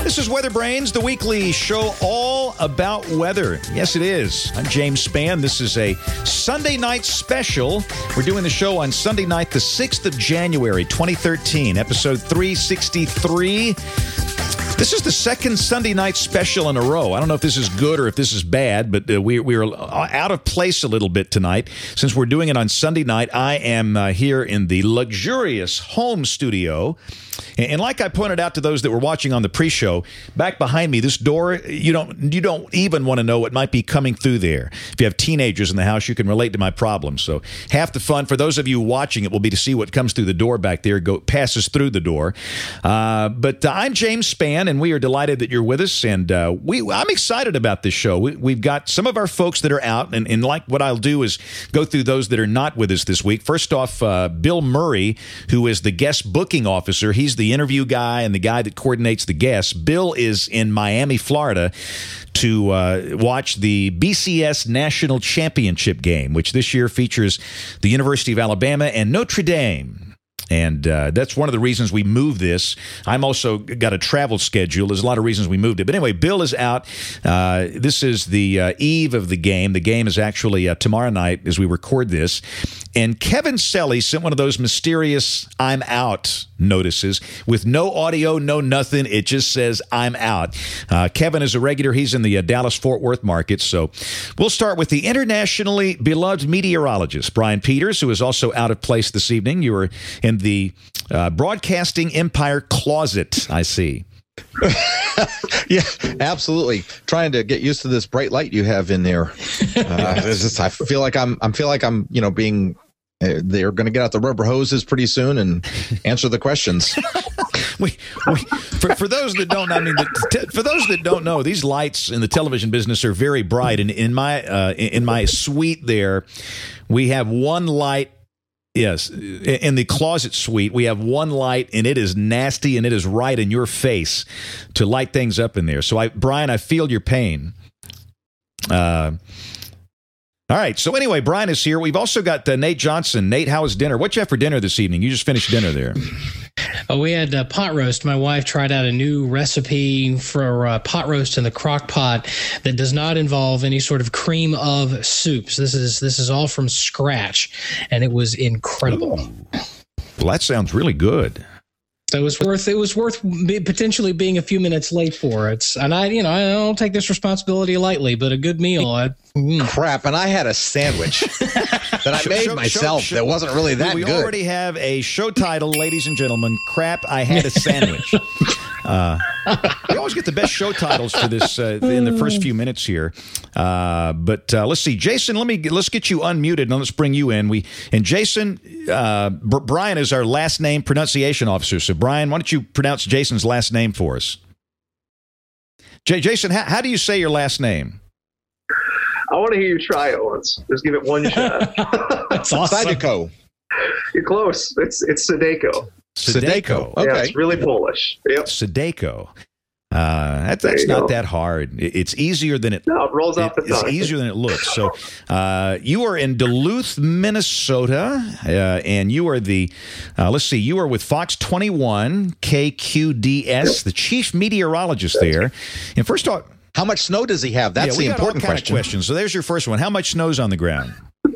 This is Weather Brains, the weekly show all about weather. Yes, it is. I'm James Spann. This is a Sunday night special. We're doing the show on Sunday night, the 6th of January, 2013, episode 363. This is the second Sunday night special in a row. I don't know if this is good or if this is bad, but we're out of place a little bit tonight. Since we're doing it on Sunday night, I am here in the luxurious home studio. And like I pointed out to those that were watching on the pre-show, back behind me, this door, you don't even want to know what might be coming through there. If you have teenagers in the house, you can relate to my problems. So half the fun for those of you watching it will be to see what comes through the door back there, passes through the door. But I'm James Spann, and we are delighted that you're with us. And I'm excited about this show. We've got some of our folks that are out, and like what I'll do is go through those that are not with us this week. First off, Bill Murray, who is the guest booking officer. He's the interview guy and the guy that coordinates the guests. Bill is in Miami, Florida, to watch the BCS National Championship game, which this year features the University of Alabama and Notre Dame. And that's one of the reasons we moved this. I'm also got a travel schedule. There's a lot of reasons we moved it. But anyway, Bill is out. This is the eve of the game. The game is actually tomorrow night as we record this. And Kevin Selly sent one of those mysterious I'm out notices with no audio, no nothing. It just says I'm out. Kevin is a regular. He's in the Dallas-Fort Worth market. So we'll start with the internationally beloved meteorologist, Brian Peters, who is also out of place this evening. You were in the broadcasting empire closet, I see. Yeah, absolutely. Trying to get used to this bright light you have in there. I feel like I'm being. They're going to get out the rubber hoses pretty soon and answer the questions. For those that don't, for those that don't know, these lights in the television business are very bright. And in my suite there, we have one light. Yes, in the closet suite, we have one light, and it is nasty, and it is right in your face to light things up in there. So, Brian, I feel your pain. All right, so anyway, Brian is here. We've also got Nate Johnson. Nate, how was dinner? What you have for dinner this evening? You just finished dinner there. We had pot roast. My wife tried out a new recipe for pot roast in the crock pot that does not involve any sort of cream of soups. This is all from scratch, and it was incredible. Well, that sounds really good. So it was worth potentially being a few minutes late for it. And I don't take this responsibility lightly, but a good meal. Crap, and I had a sandwich that I made myself that wasn't really that good. We already have a show title, ladies and gentlemen. Crap, I had a sandwich. We always get the best show titles for this in the first few minutes here. But let's see, Jason. Let's get you unmuted and let's bring you in. Jason, Brian is our last name pronunciation officer. So Brian, why don't you pronounce Jason's last name for us? Jason, how do you say your last name? I want to hear you try it once. Just give it one shot. That's awesome. Sadeko. You're close. It's Sadeko. Sadeko. Okay. Yeah, it's really Polish. Yep. Sadeko. That's not that hard. It's easier than it. No, it rolls off the tongue. It's easier than it looks. So, you are in Duluth, Minnesota, and you are the. Let's see. You are with Fox 21 KQDS, the chief meteorologist there. And first off, how much snow does he have? That's the important question. So there's your first one. How much snow's on the ground?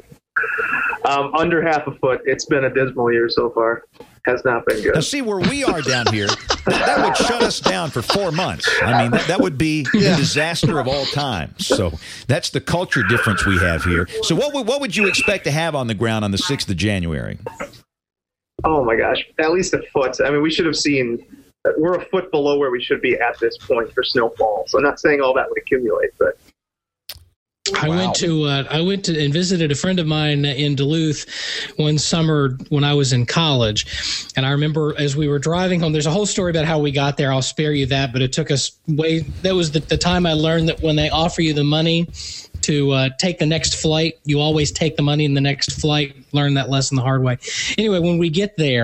Under half a foot. It's been a dismal year so far. Has not been good. Now, see, where we are down here, that would shut us down for 4 months. I mean, that would be the disaster of all time. So that's the culture difference we have here. So what would you expect to have on the ground on the 6th of January? Oh, my gosh. At least a foot. I mean, we should have seen – we're a foot below where we should be at this point for snowfall. So I'm not saying all that would accumulate, but – I went to and visited a friend of mine in Duluth one summer when I was in college, and I remember as we were driving home. There's a whole story about how we got there. I'll spare you that, but it took us way. That was the time I learned that when they offer you the money to take the next flight, you always take the money in the next flight. Learned that lesson the hard way. Anyway, when we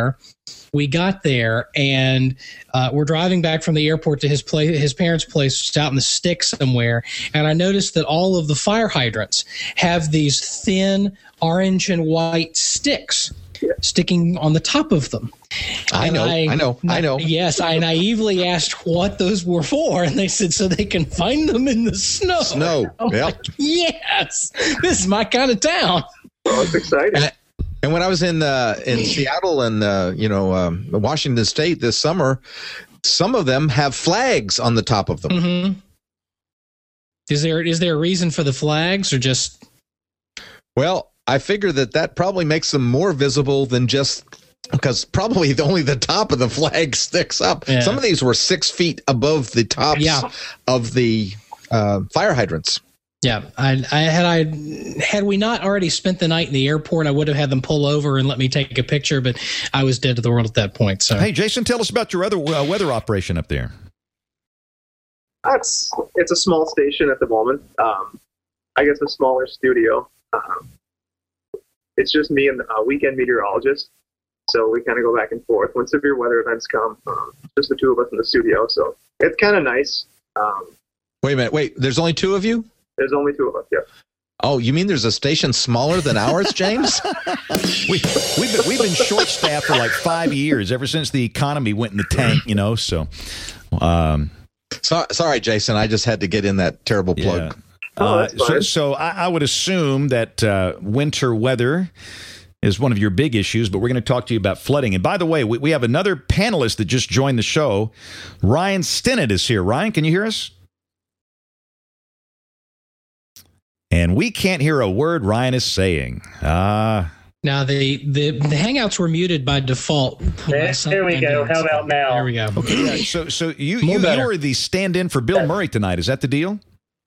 got there and we're driving back from the airport to his parents' place, just out in the sticks somewhere. And I noticed that all of the fire hydrants have these thin orange and white sticks. sticking on the top of them. I know. Yes, I naively asked what those were for, and they said so they can find them in the snow. Like, yes, this is my kind of town. Oh, it's exciting. And when I was in Seattle and Washington State this summer, some of them have flags on the top of them. Mm-hmm. Is there a reason for the flags, or just? Well, I figure that probably makes them more visible than just because probably only the top of the flag sticks up. Yeah. Some of these were 6 feet above the tops of the fire hydrants. Yeah, had we not already spent the night in the airport, I would have had them pull over and let me take a picture, but I was dead to the world at that point. So, hey, Jason, tell us about your other weather operation up there. It's a small station at the moment. I guess a smaller studio. It's just me and a weekend meteorologist, so we kind of go back and forth when severe weather events come. Just the two of us in the studio, so it's kind of nice. Wait a minute. There's only two of you? There's only two of us, yeah. Oh, you mean there's a station smaller than ours, James? We've been short-staffed for like 5 years, ever since the economy went in the tank, so... sorry, Jason, I just had to get in that terrible plug. So I would assume that winter weather is one of your big issues, but we're going to talk to you about flooding. And by the way, we have another panelist that just joined the show. Ryan Stinnett is here. Ryan, can you hear us? And we can't hear a word Ryan is saying. Now, the Hangouts were muted by default. There we go. How about now? There we go. Okay, so you are the stand-in for Bill Murray tonight. Is that the deal?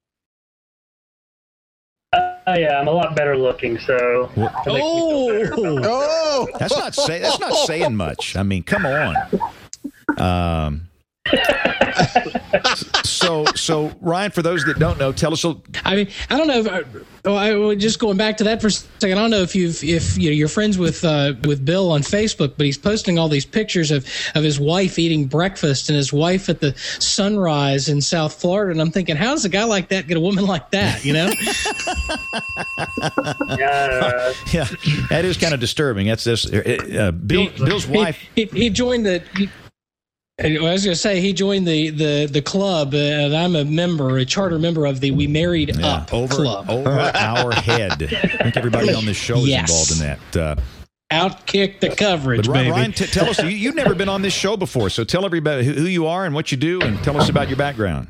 Yeah, I'm a lot better looking, so. That's not saying much. I mean, come on. So Ryan, for those that don't know, tell us. I mean, I don't know. I just going back to that for a second. I don't know if you're friends with Bill on Facebook, but he's posting all these pictures of his wife eating breakfast and his wife at the sunrise in South Florida. And I'm thinking, how does a guy like that get a woman like that? Yeah, that is kind of disturbing. That's this Bill's wife. He joined the. I was going to say he joined the club, and I'm a charter member of the We Married Up club. Over our head. I think everybody on this show is involved in that. Outkick the coverage, baby. Ryan, tell us, you've never been on this show before, so tell everybody who you are and what you do, and tell us about your background.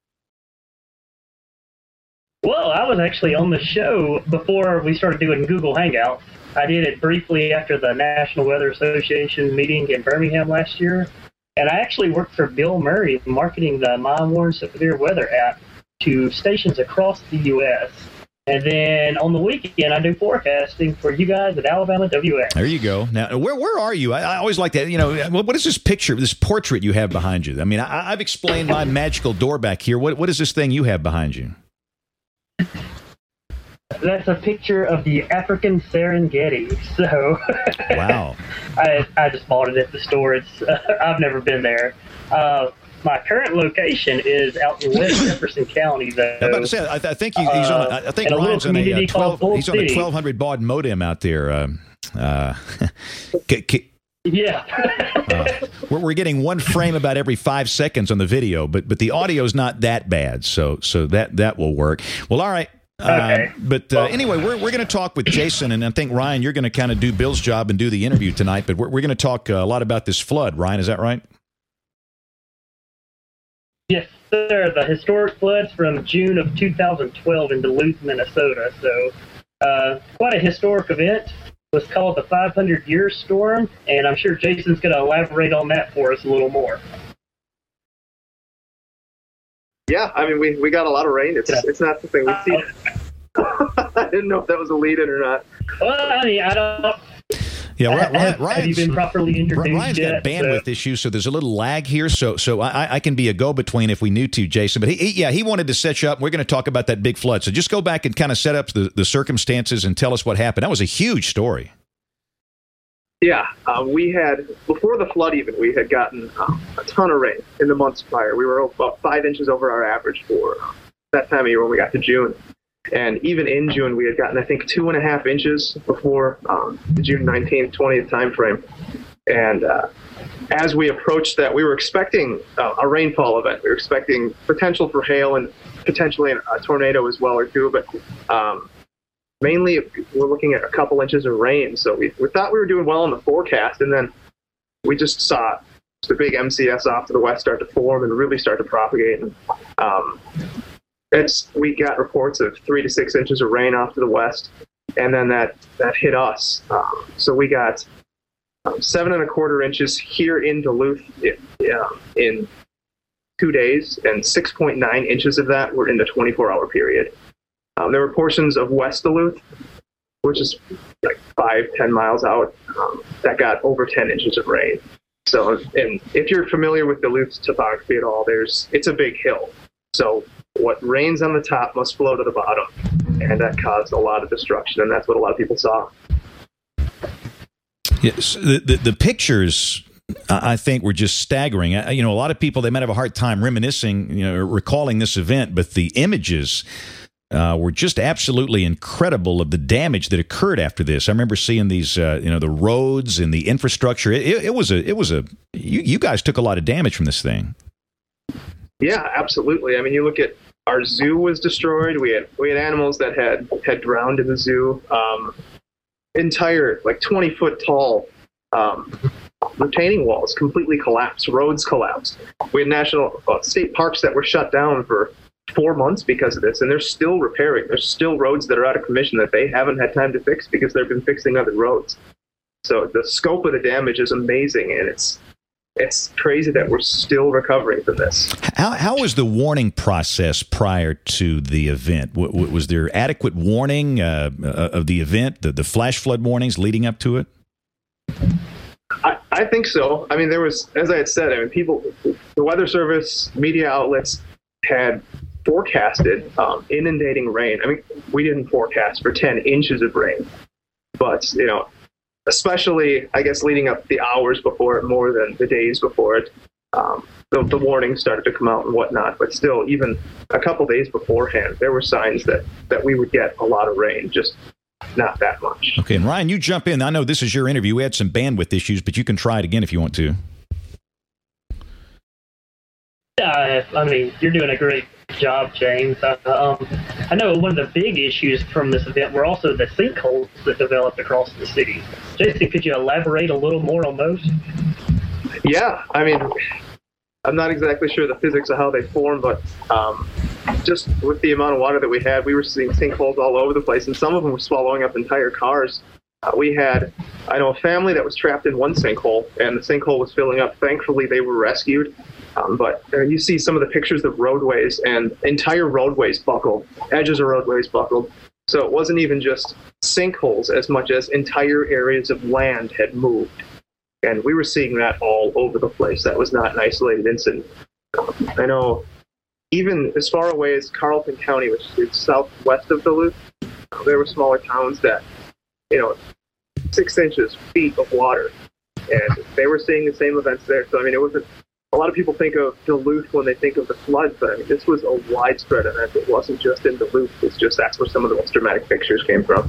Well, I was actually on the show before we started doing Google Hangouts. I did it briefly after the National Weather Association meeting in Birmingham last year. And I actually worked for Bill Murray, marketing the My Warn Severe Weather app to stations across the U.S. And then on the weekend, I do forecasting for you guys at Alabama WX. There you go. Now, where are you? I always like that. What is this picture, this portrait you have behind you? I mean, I've explained my magical door back here. What is this thing you have behind you? That's a picture of the African Serengeti. So, wow! I just bought it at the store. I've never been there. My current location is out in West Jefferson County. Though I'm about to say, I think he's on. I think Ryan's on a 12. He's on a 1200 baud modem out there. Yeah. We're getting one frame about every 5 seconds on the video, but the audio's not that bad, so that will work. Well, all right. Okay. Anyway, we're going to talk with Jason, and I think, Ryan, you're going to kind of do Bill's job and do the interview tonight, but we're going to talk a lot about this flood. Ryan, is that right? Yes, sir. The historic floods from June of 2012 in Duluth, Minnesota. So quite a historic event. It was called the 500-year storm, and I'm sure Jason's going to elaborate on that for us a little more. Yeah, I mean, we got a lot of rain. It's not something we've seen. I didn't know if that was a lead-in or not. Well, I mean, I don't. Yeah, have you been properly introduced Ryan's yet? got bandwidth issues, so there's a little lag here. So I can be a go-between if we need to, Jason. But he wanted to set you up. We're going to talk about that big flood. So just go back and kind of set up the circumstances and tell us what happened. That was a huge story. Yeah, we had, before the flood even, we had gotten a ton of rain in the months prior. We were about 5 inches over our average for that time of year when we got to June. And even in June, we had gotten, I think, 2.5 inches before the June 19th, 20th timeframe. And as we approached that, we were expecting a rainfall event. We were expecting potential for hail and potentially a tornado as well or two. But mainly, we're looking at a couple inches of rain. So we thought we were doing well in the forecast. And then we just saw the big MCS off to the west start to form and really start to propagate. And we got reports of 3 to 6 inches of rain off to the west, and then that hit us. So we got 7.25 inches here in Duluth in 2 days, and 6.9 inches of that were in the 24-hour period. There were portions of West Duluth, which is like 5-10 miles out, that got over 10 inches of rain. So, and if you're familiar with Duluth's topography at all, it's a big hill. So what rains on the top must flow to the bottom, and that caused a lot of destruction, and that's what a lot of people saw. Yes, the pictures, I think, were just staggering. A lot of people, they might have a hard time reminiscing, recalling this event, but the images were just absolutely incredible of the damage that occurred after this. I remember seeing these, the roads and the infrastructure. You guys took a lot of damage from this thing. Yeah, absolutely. I mean, you look at our zoo was destroyed. We had animals that had drowned in the zoo. Entire 20-foot tall retaining walls completely collapsed. Roads collapsed. We had state parks that were shut down for 4 months because of this, and they're still repairing. There's still roads that are out of commission that they haven't had time to fix because they've been fixing other roads. So the scope of the damage is amazing, and it's crazy that we're still recovering from this. How was the warning process prior to the event? Was there adequate warning of the event, the flash flood warnings leading up to it? I think so. I mean, there was, as I had said, the Weather Service, media outlets had forecasted inundating rain. I mean, we didn't forecast for 10 inches of rain, but, especially, I guess, leading up the hours before it more than the days before it, the warnings started to come out and whatnot. But still, even a couple days beforehand, there were signs that we would get a lot of rain, just not that much. Okay, and Ryan, you jump in. I know this is your interview. We had some bandwidth issues, but you can try it again if you want to. I mean, you're doing a great job, James. I know one of the big issues from this event were also the sinkholes that developed across the city. Jason, could you elaborate a little more on those? Yeah, I mean, I'm not exactly sure the physics of how they form, but just with the amount of water that we had, we were seeing sinkholes all over the place, and some of them were swallowing up entire cars. I know a family that was trapped in one sinkhole, and the sinkhole was filling up. Thankfully, they were rescued. But you see some of the pictures of roadways, and entire roadways buckled, edges of roadways buckled. So it wasn't even just sinkholes as much as entire areas of land had moved. And we were seeing that all over the place. That was not an isolated incident. I know even as far away as Carleton County, which is southwest of Duluth, there were smaller towns that, 6 inches, feet of water. And they were seeing the same events there. So, I mean, it wasn't. A lot of people think of Duluth when they think of the flood, but I mean, this was a widespread event. It wasn't just in Duluth. It's just that's where some of the most dramatic pictures came from.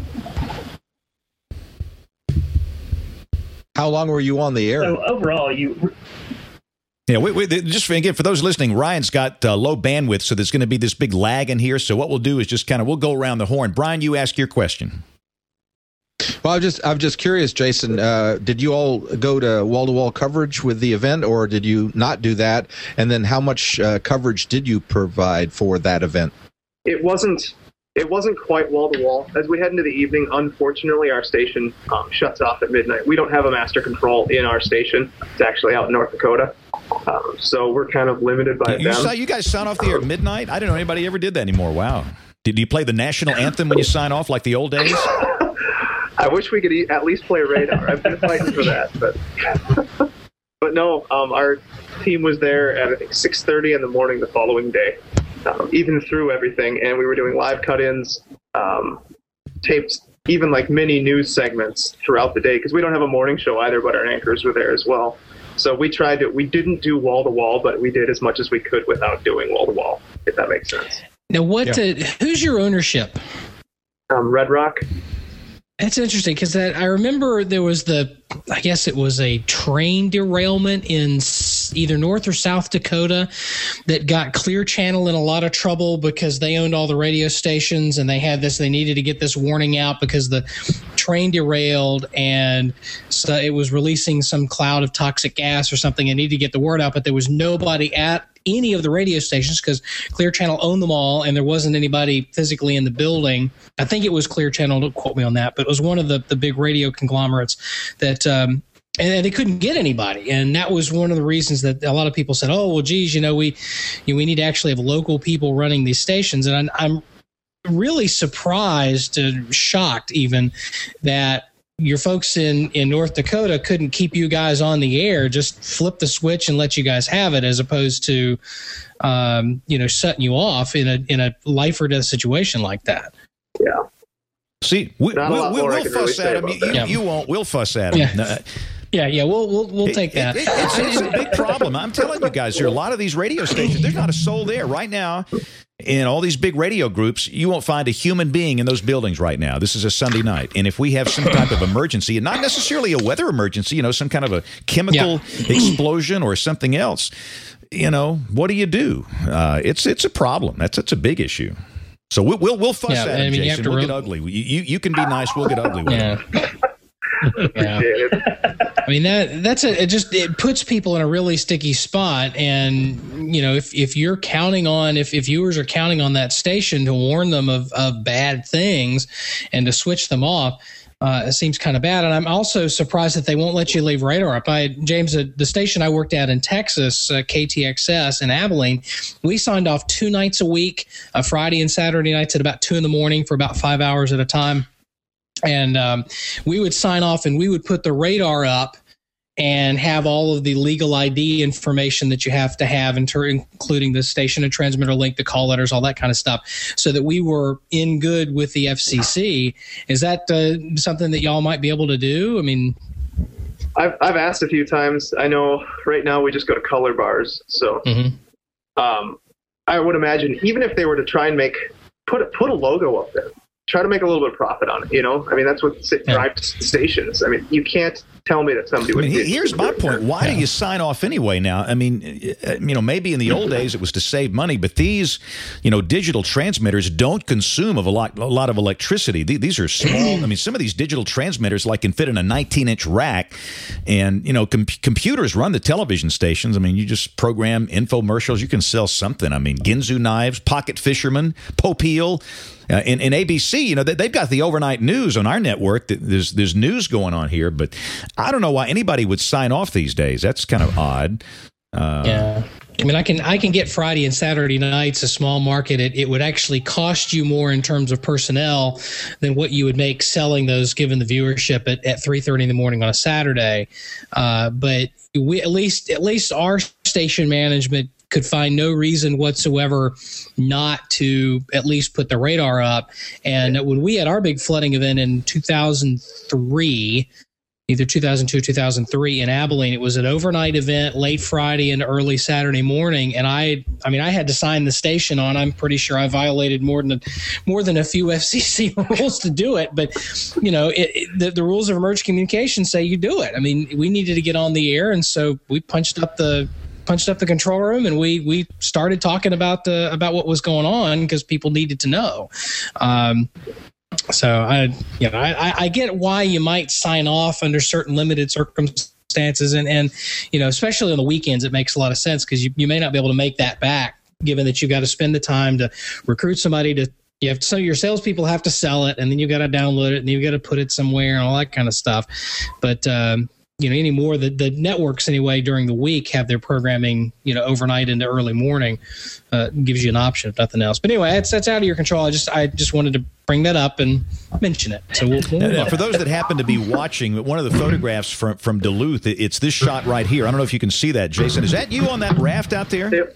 How long were you on the air? So overall, Yeah, just again, for those listening, Ryan's got low bandwidth, so there's going to be this big lag in here. So what we'll do is just we'll go around the horn. Brian, you ask your question. Well, I'm just curious, Jason. Did you all go to wall-to-wall coverage with the event, or did you not do that? And then, how much coverage did you provide for that event? It wasn't quite wall-to-wall. As we head into the evening, unfortunately, our station shuts off at midnight. We don't have a master control in our station. It's actually out in North Dakota. So we're kind of limited by them. You guys sign off the air at midnight? I didn't know anybody ever did that anymore. Wow. Did you play the national anthem when you sign off like the old days? I wish we could at least play radar. I've been fighting for that, but no. Our team was there at I think 6:30 in the morning the following day, even through everything, and we were doing live cut-ins, tapes, even like mini news segments throughout the day because we don't have a morning show either, but our anchors were there as well. So we didn't do wall to wall, but we did as much as we could without doing wall to wall, if that makes sense. Now, who's your ownership? Red Rock. That's interesting because I remember there was I guess it was a train derailment in either North or South Dakota that got Clear Channel in a lot of trouble because they owned all the radio stations and they needed to get this warning out because the train derailed and so it was releasing some cloud of toxic gas or something and needed to get the word out, but there was nobody at any of the radio stations because Clear Channel owned them all and there wasn't anybody physically in the building. I think it was Clear Channel, don't quote me on that, but it was one of the big radio conglomerates that and they couldn't get anybody. And that was one of the reasons that a lot of people said, oh, well, geez, we need to actually have local people running these stations. And I'm really surprised and shocked even that your folks in North Dakota couldn't keep you guys on the air, just flip the switch and let you guys have it, as opposed to, setting you off in a life or death situation like that. Yeah. See, we'll fuss at him. You won't. We'll fuss at him. Yeah. We'll take that. It's a big problem. I'm telling you guys, there are a lot of these radio stations. There's not a soul there right now. In all these big radio groups, you won't find a human being in those buildings right now. This is a Sunday night. And if we have some type of emergency, and not necessarily a weather emergency, some kind of a chemical explosion or something else, what do you do? It's a problem. That's a big issue. So we'll fuss at him, Jason. We'll get ugly. You can be nice. We'll get ugly with him. Yeah. I mean it puts people in a really sticky spot, and if you're counting on if viewers are counting on that station to warn them of bad things and to switch them off, it seems kind of bad. And I'm also surprised that they won't let you leave radar up. James, the station I worked at in Texas, KTXS in Abilene, we signed off 2 nights a week, Friday and Saturday nights at about 2 a.m. for about 5 hours at a time. And we would sign off and we would put the radar up and have all of the legal ID information that you have to have, including the station and transmitter link, the call letters, all that kind of stuff, so that we were in good with the FCC. Is that something that y'all might be able to do? I mean, I've asked a few times. I know right now we just go to color bars. So I would imagine even if they were to try and put a logo up there, try to make a little bit of profit on it. I mean, that's what drives stations. I mean, you can't tell me that somebody would. Here's my point. Why do you sign off anyway now? I mean, maybe in the old days it was to save money, but these, digital transmitters don't consume a lot of electricity. These are small. I mean, some of these digital transmitters can fit in a 19-inch rack, and computers run the television stations. I mean, you just program infomercials. You can sell something. I mean, Ginsu knives, pocket fisherman, Popeil. In ABC, they've got the overnight news on our network. There's news going on here, but I don't know why anybody would sign off these days. That's kind of odd. Yeah. I mean, I can get Friday and Saturday nights, a small market. It would actually cost you more in terms of personnel than what you would make selling those, given the viewership at 3:30 in the morning on a Saturday. But we at least our station management could find no reason whatsoever not to at least put the radar up. And when we had our big flooding event in 2003, either 2002 or 2003 in Abilene, it was an overnight event, late Friday and early Saturday morning. And I had to sign the station on. I'm pretty sure I violated more than a few FCC rules to do it. But, the rules of emergency communication say you do it. I mean, we needed to get on the air. And so we punched up the control room and we started talking about what was going on because people needed to know. So I get why you might sign off under certain limited circumstances, and especially on the weekends, it makes a lot of sense because you may not be able to make that back, given that you got to spend the time to recruit somebody so your salespeople have to sell it, and then you got to download it, and you got to put it somewhere, and all that kind of stuff. But anymore, the networks anyway during the week have their programming, overnight into early morning. Gives you an option if nothing else. But anyway, that's out of your control. I just wanted to bring that up and mention it. So we'll for those that happen to be watching, one of the photographs from Duluth, it's this shot right here. I don't know if you can see that, Jason. Is that you on that raft out there? Yep.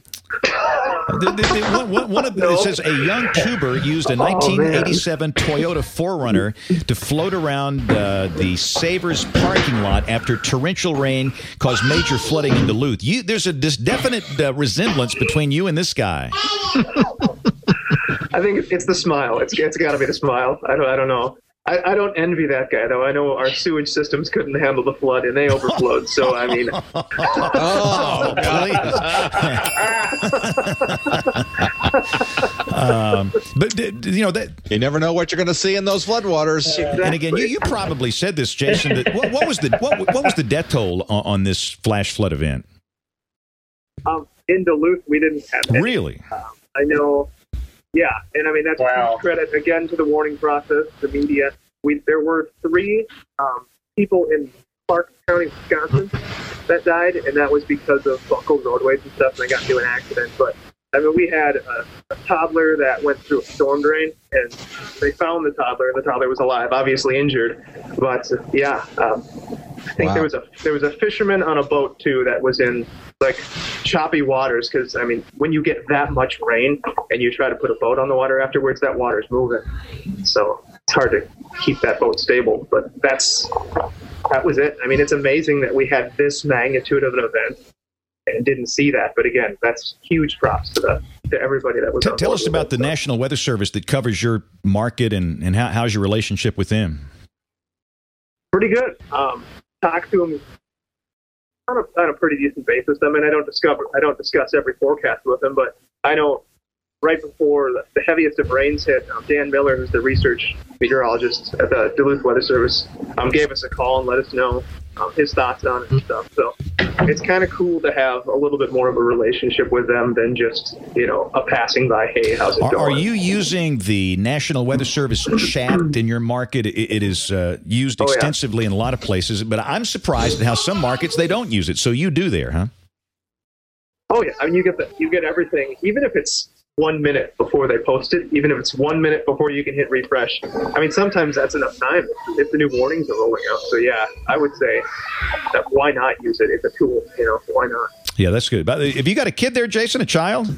It says a young tuber used a 1987 Toyota 4Runner to float around the Savers parking lot after torrential rain caused major flooding in Duluth. There's this definite resemblance between you and this guy. I think it's the smile. It's got to be the smile. I don't know. I don't envy that guy, though. I know our sewage systems couldn't handle the flood, and they overflowed. So, I mean... Oh, please. But, you know, that you never know what you're going to see in those floodwaters. Exactly. And again, you probably said this, Jason, that what was the death toll on this flash flood event? In Duluth, we didn't have any. Really? I know... Yeah, and I mean, that's credit, again, to the warning process, the media. There were 3 people in Clark County, Wisconsin, that died, and that was because of buckled roadways and stuff, and they got into an accident. But, I mean, we had a toddler that went through a storm drain, and they found the toddler, and the toddler was alive, obviously injured. But, yeah, I think there was a fisherman on a boat, too, that was in, like, choppy waters, because, I mean, when you get that much rain and you try to put a boat on the water afterwards, that water's moving. So it's hard to keep that boat stable. But that was it. I mean, it's amazing that we had this magnitude of an event and didn't see that. But again, that's huge props to everybody that was on board. Tell us about the National Weather Service that covers your market, and how's your relationship with them? Pretty good. Talk to them on a pretty decent basis. I mean, I don't discuss every forecast with them, but I know right before the heaviest of rains hit, Dan Miller, who's the research meteorologist at the Duluth Weather Service, gave us a call and let us know his thoughts on it and stuff. So it's kind of cool to have a little bit more of a relationship with them than just, a passing by, hey, how's it going? Are you using the National Weather Service chat in your market? It is used extensively in a lot of places, but I'm surprised at how some markets, they don't use it. So you do there, huh? Oh, yeah. I mean, you get everything, even if it's 1 minute before they post it, even if it's 1 minute before you can hit refresh. I mean, sometimes that's enough time if the new warnings are rolling out. So, yeah, I would say that why not use it? It's a tool, why not? Yeah, that's good. But have you got a kid there, Jason, a child?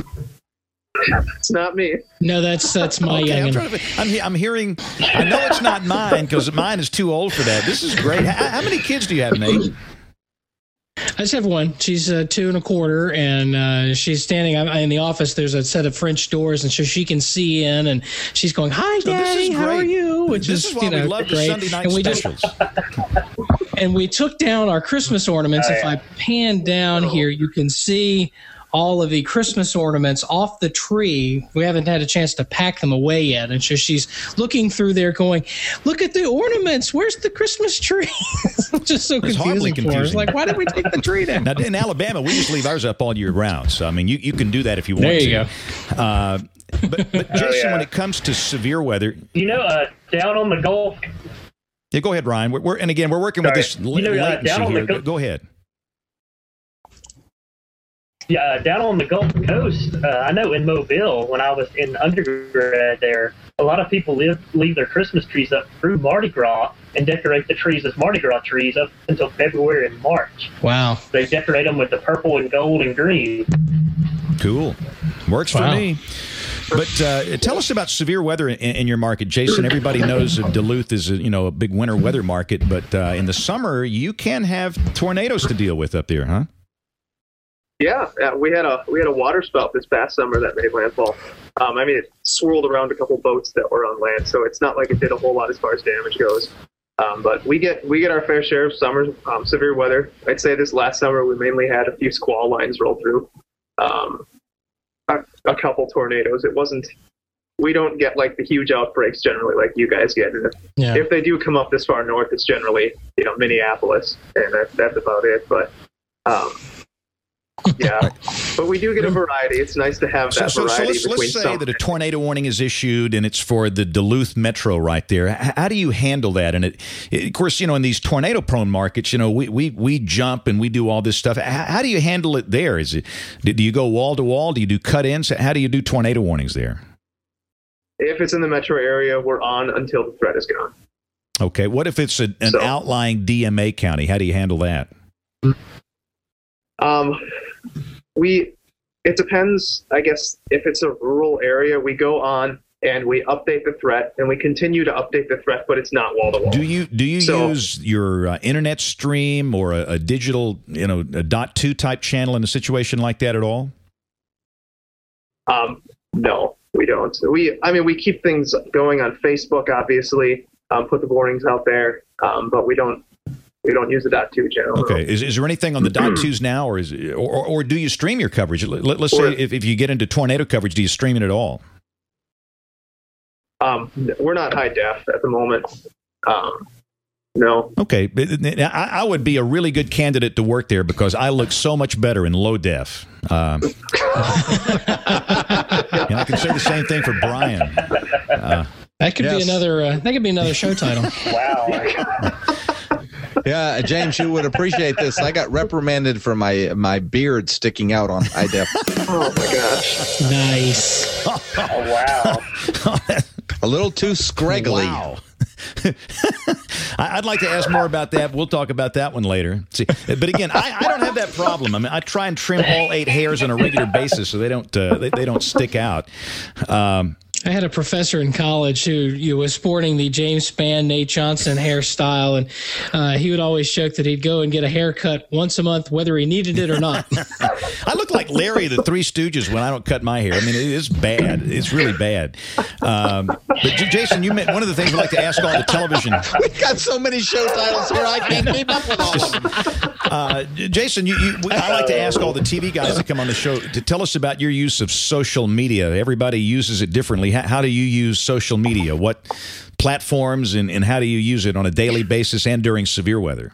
It's not me. No, that's my youngin'. I'm hearing, I know it's not mine because mine is too old for that. This is great. How many kids do you have, Nate? I just have one. She's 2 1/4, and she's standing in the office. There's a set of French doors, and so she can see in, and she's going, "Hi, Daddy, how are you?" Which this is why we love the Sunday night specials. And we took down our Christmas ornaments. If I pan down here, you can see all of the Christmas ornaments off the tree. We haven't had a chance to pack them away yet. And so she's looking through there going, look at the ornaments. Where's the Christmas tree? Just so confusing for us. Like, why did we take the tree down? Now, in Alabama, we just leave ours up all year round. So, I mean, you can do that if you want to. There you go. But Jason, when it comes to severe weather... down on the Gulf... Yeah, go ahead, Ryan. We're working with this latency here. Go ahead. Yeah, down on the Gulf Coast, I know in Mobile, when I was in undergrad there, a lot of people leave their Christmas trees up through Mardi Gras and decorate the trees as Mardi Gras trees up until February and March. Wow. They decorate them with the purple and gold and green. Cool. Works for me. But tell us about severe weather in your market, Jason. Everybody knows that Duluth is a big winter weather market, but in the summer you can have tornadoes to deal with up there, huh? Yeah, we had a water spout this past summer that made landfall. I mean, it swirled around a couple boats that were on land, so it's not like it did a whole lot as far as damage goes. But we get our fair share of summer severe weather. I'd say this last summer we mainly had a few squall lines roll through, a couple tornadoes. It wasn't. We don't get like the huge outbreaks generally like you guys get. And if they do come up this far north, it's generally Minneapolis, and that's about it. But yeah, but we do get a variety. It's nice to have that variety. So let's say that a tornado warning is issued, and it's for the Duluth metro right there. How do you handle that? And of course, in these tornado-prone markets, we jump and we do all this stuff. How do you handle it there? Do you go wall to wall? Do you do cut-ins? How do you do tornado warnings there? If it's in the metro area, we're on until the threat is gone. Okay. What if it's an outlying DMA county? How do you handle that? It depends, I guess. If it's a rural area, we go on and we update the threat, and we continue to update the threat, but it's not wall to wall. Do you use your internet stream or a digital, a .2 type channel in a situation like that at all? No. We don't. We keep things going on Facebook, obviously. Put the warnings out there, but we don't use the .2 channel. Okay. Is there anything on the .2s now, or do you stream your coverage? Let's say if you get into tornado coverage, do you stream it at all? We're not high def at the moment. No. Okay. I would be a really good candidate to work there because I look so much better in low def. And I can say the same thing for Brian. That could be another show title. Wow. Yeah, James, you would appreciate this. I got reprimanded for my beard sticking out on high def. Oh my gosh. Nice. Oh, wow. A little too scraggly. Wow. I'd like to ask more about that. We'll talk about that one later. See, but again, I don't have that problem. I mean, I try and trim all 8 hairs on a regular basis so they don't they don't stick out. I had a professor in college who was sporting the James Spann, Nate Johnson hairstyle, and he would always joke that he'd go and get a haircut once a month, whether he needed it or not. I look like Larry the Three Stooges when I don't cut my hair. I mean, it is bad. It's really bad. But Jason, you meant one of the things we like to ask all the television. We've got so many show titles here, I can't keep up with all of them. Jason, I like to ask all the TV guys that come on the show to tell us about your use of social media. Everybody uses it differently. How do you use social media? What platforms and how do you use it on a daily basis and during severe weather?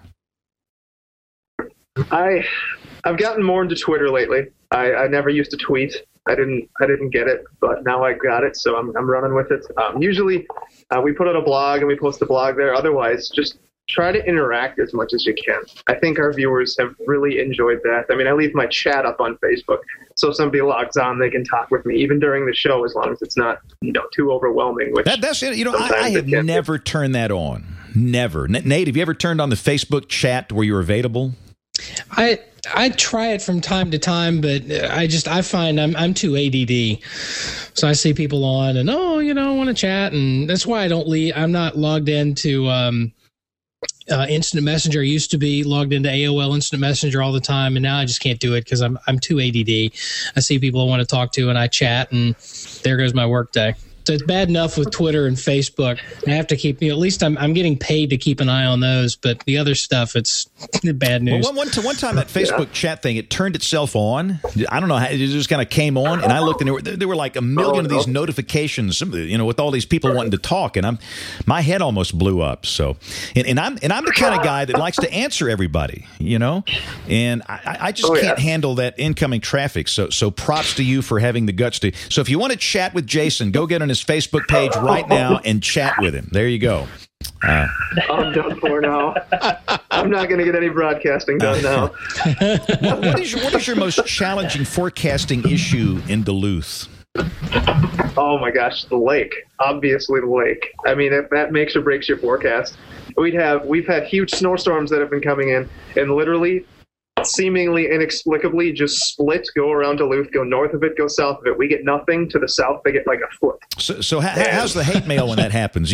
I've gotten more into Twitter lately. I never used to tweet. I didn't get it, but now I got it, so I'm running with it. Usually, we put out a blog and we post a blog there. Otherwise, just try to interact as much as you can. I think our viewers have really enjoyed that. I mean, I leave my chat up on Facebook, so if somebody logs on, they can talk with me even during the show, as long as it's not too overwhelming. That's it. I have never turned that on. Never. Nate, have you ever turned on the Facebook chat where you're available? I try it from time to time, but I find I'm too ADD. So I see people on and I want to chat, and that's why I'm not logged into Instant Messenger. I used to be logged into AOL Instant Messenger all the time, and now I just can't do it because I'm too ADD. I see people I want to talk to, and I chat, and there goes my workday. So it's bad enough with Twitter and Facebook. I have to keep, at least I'm getting paid to keep an eye on those, but the other stuff, it's bad news. Well, one time that Facebook chat thing, it turned itself on. I don't know how, it just kind of came on, and I looked, and there were like a million of these notifications, with all these people wanting to talk, and my head almost blew up. So, and I'm the kind of guy that likes to answer everybody, and I just can't handle that incoming traffic. So props to you for having the guts to. So if you want to chat with Jason, go get on his Facebook page right now and chat with him. There you go. I'm done for now. I'm not going to get any broadcasting done now. What is your most challenging forecasting issue in Duluth? Oh my gosh, the lake. Obviously the lake. I mean, if that makes or breaks your forecast. We've had huge snowstorms that have been coming in, and literally, seemingly inexplicably, just split, go around Duluth, go north of it, go south of it. We get nothing. To the south, they get like a foot. So how's the hate mail when that happens?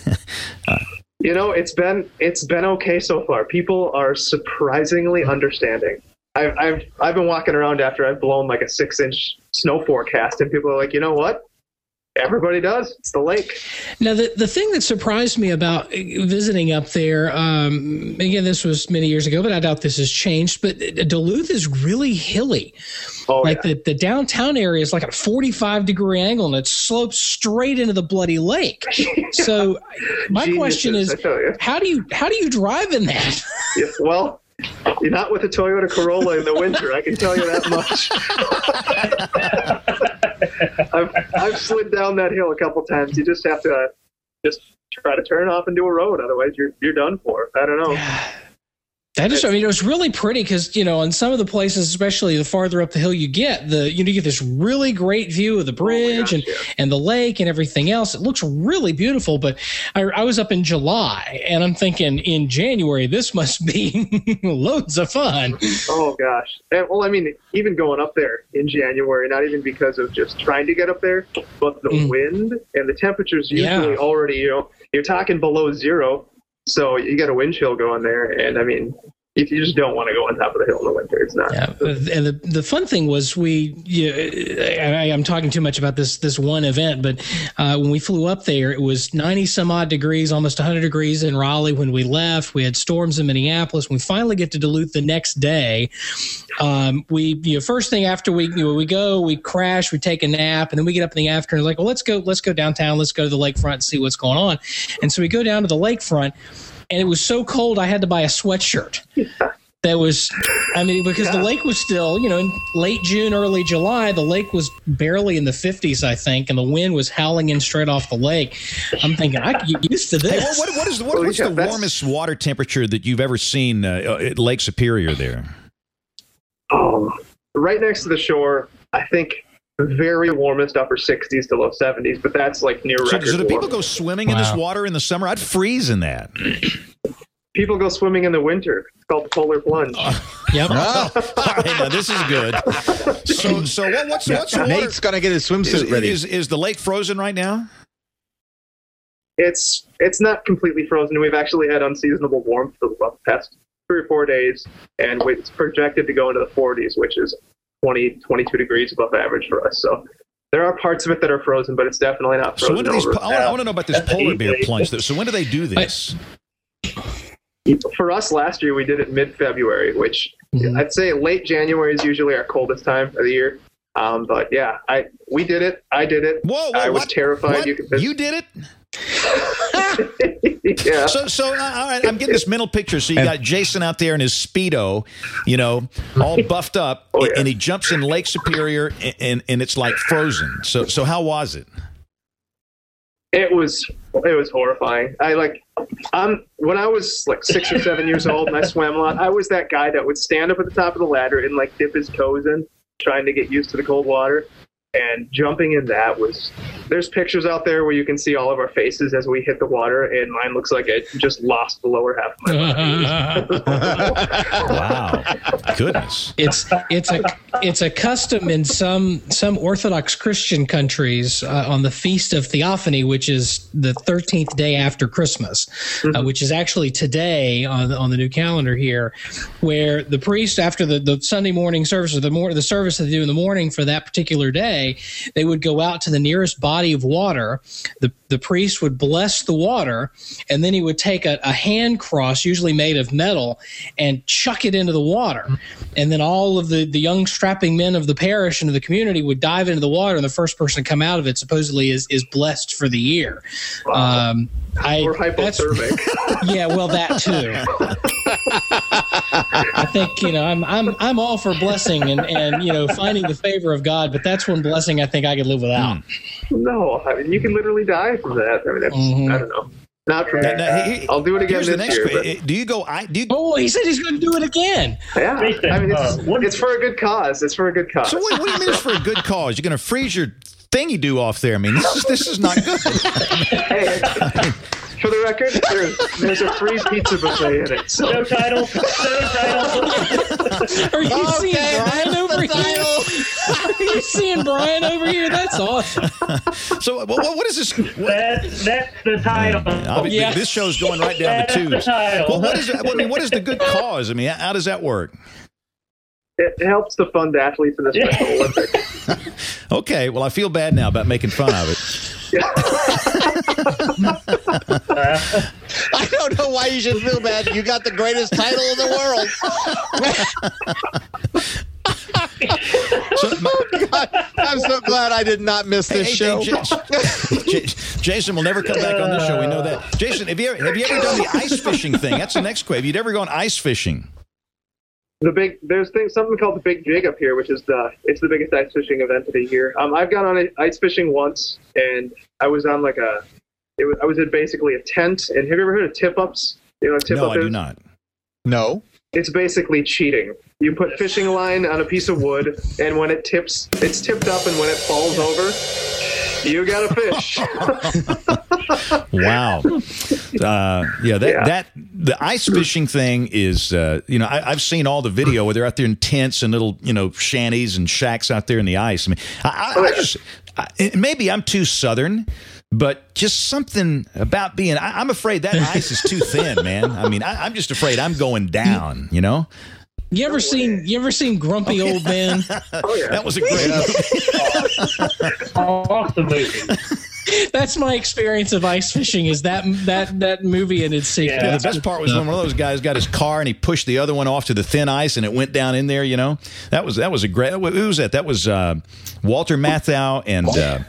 It's been okay so far. People are surprisingly understanding. I've been walking around after I've blown like a 6-inch snow forecast, and people are like, you know what? Everybody does. It's the lake. Now, the thing that surprised me about visiting up there, again, this was many years ago, but I doubt this has changed, but Duluth is really hilly. The downtown area is like a 45-degree angle, and it slopes straight into the bloody lake. So my question is, how do you drive in that? Yeah, well, you're not with a Toyota Corolla in the winter, I can tell you that much. I've slid down that hill a couple times. You just have to just try to turn off and do a road. Otherwise, you're done for. I don't know. It was really pretty because, in some of the places, especially the farther up the hill you get, you get this really great view of the bridge and the lake and everything else. It looks really beautiful. But I was up in July, and I'm thinking in January, this must be loads of fun. Oh, gosh. Well, I mean, even going up there in January, not even because of just trying to get up there, but the wind and the temperatures usually already, you're talking below zero. So you got a wind chill going there, and I mean, you just don't want to go on top of the hill in the winter. It's not. Yeah, and the fun thing was I'm talking too much about this one event, but when we flew up there, it was 90 some odd degrees, almost 100 degrees in Raleigh when we left. We had storms in Minneapolis. When we finally get to Duluth the next day, first thing after we go, we crash, we take a nap, and then we get up in the afternoon, like, well, let's go downtown, let's go to the lakefront and see what's going on. And so we go down to the lakefront. And it was so cold, I had to buy a sweatshirt. That was, because the lake was still, in late June, early July, the lake was barely in the 50s, I think, and the wind was howling in straight off the lake. I'm thinking, I could get used to this. Hey, what's the warmest water temperature that you've ever seen at Lake Superior there? Right next to the shore, I think the very warmest upper 60s to low 70s, but that's like near record. So do people go swimming in this water in the summer? I'd freeze in that. People go swimming in the winter. It's called the polar plunge. Yep. All right, now this is good. So what's the water? Nate's going to get his swimsuit ready. Is the lake frozen right now? It's not completely frozen. We've actually had unseasonable warmth for the past 3 or 4 days, and it's projected to go into the 40s, which is 20, 22 degrees above average for us. So there are parts of it that are frozen, but it's definitely not frozen. So when do these? I want to know about this polar bear plunge. So when do they do this? For us last year, we did it mid-February, which I'd say late January is usually our coldest time of the year. But yeah, we did it. I did it. Whoa, I was terrified. What? You did it? Yeah. So all right, I'm getting this mental picture. So you got Jason out there in his Speedo, all buffed up, and he jumps in Lake Superior, and it's like frozen. So how was it? It was horrifying. When I was like 6 or 7 years old and I swam a lot, I was that guy that would stand up at the top of the ladder and like dip his toes in, trying to get used to the cold water. And jumping in that there's pictures out there where you can see all of our faces as we hit the water, and mine looks like I just lost the lower half of my body. Wow. Goodness. It's a custom in some Orthodox Christian countries on the Feast of Theophany, which is the 13th day after Christmas, which is actually today on the new calendar here, where the priest, after the Sunday morning service, or the service that they do in the morning for that particular day, they would go out to the nearest body of water. The priest would bless the water, and then he would take a hand cross, usually made of metal, and chuck it into the water. And then all of the young strapping men of the parish and of the community would dive into the water, and the first person to come out of it supposedly is blessed for the year. Wow. Or hypothermic. Yeah, well, that too. I think I'm all for blessing and finding the favor of God, but that's one blessing I think I could live without. No, you can literally die from that. I mean, that's, I don't know. Not for me. I'll do it again this year. Do you go? Oh, he said he's going to do it again. Yeah, I mean, it's for a good cause. It's for a good cause. So what do you mean it's for a good cause? You're going to freeze your thingy do off there? I mean, this is not good. Hey, for the record, there's a free pizza buffet in it. So. No title. Are you seeing Brian over here? Are you seeing Brian over here? That's awesome. So what is this? That's the title. This show's going right down the tubes. Well, what is it? What is the good cause? I mean, how does that work? It helps to fund athletes in the Special Olympics. Okay, well, I feel bad now about making fun of it. I don't know why you should feel bad. You got the greatest title in the world. God, I'm so glad I did not miss this show. Jason will never come back on this show. We know that. Jason, have you ever done the ice fishing thing? That's the next question. Have you ever gone ice fishing? There's something called the Big Jig up here, which is it's the biggest ice fishing event of the year. I've gone on ice fishing once, and I was on I was in basically a tent. And have you ever heard of tip-ups? You know what tip-up is? No, I do not. No. It's basically cheating. You put fishing line on a piece of wood, and when it tips, it's tipped up, and when it falls over, You got to fish. Wow. That the ice fishing thing is, I've seen all the video where they're out there in tents and little, shanties and shacks out there in the ice. I mean, maybe I'm too Southern, but just something about I'm afraid that ice is too thin, man. I mean, I'm just afraid I'm going down, You ever seen Grumpy Old Man? Oh, yeah. That was a great movie. Awesome movie. That's my experience of ice fishing. Is that movie and its sequel? Yeah. The best part was when one of those guys got his car and he pushed the other one off to the thin ice and it went down in there. That was a great. Who was that? That was Walter Matthau and.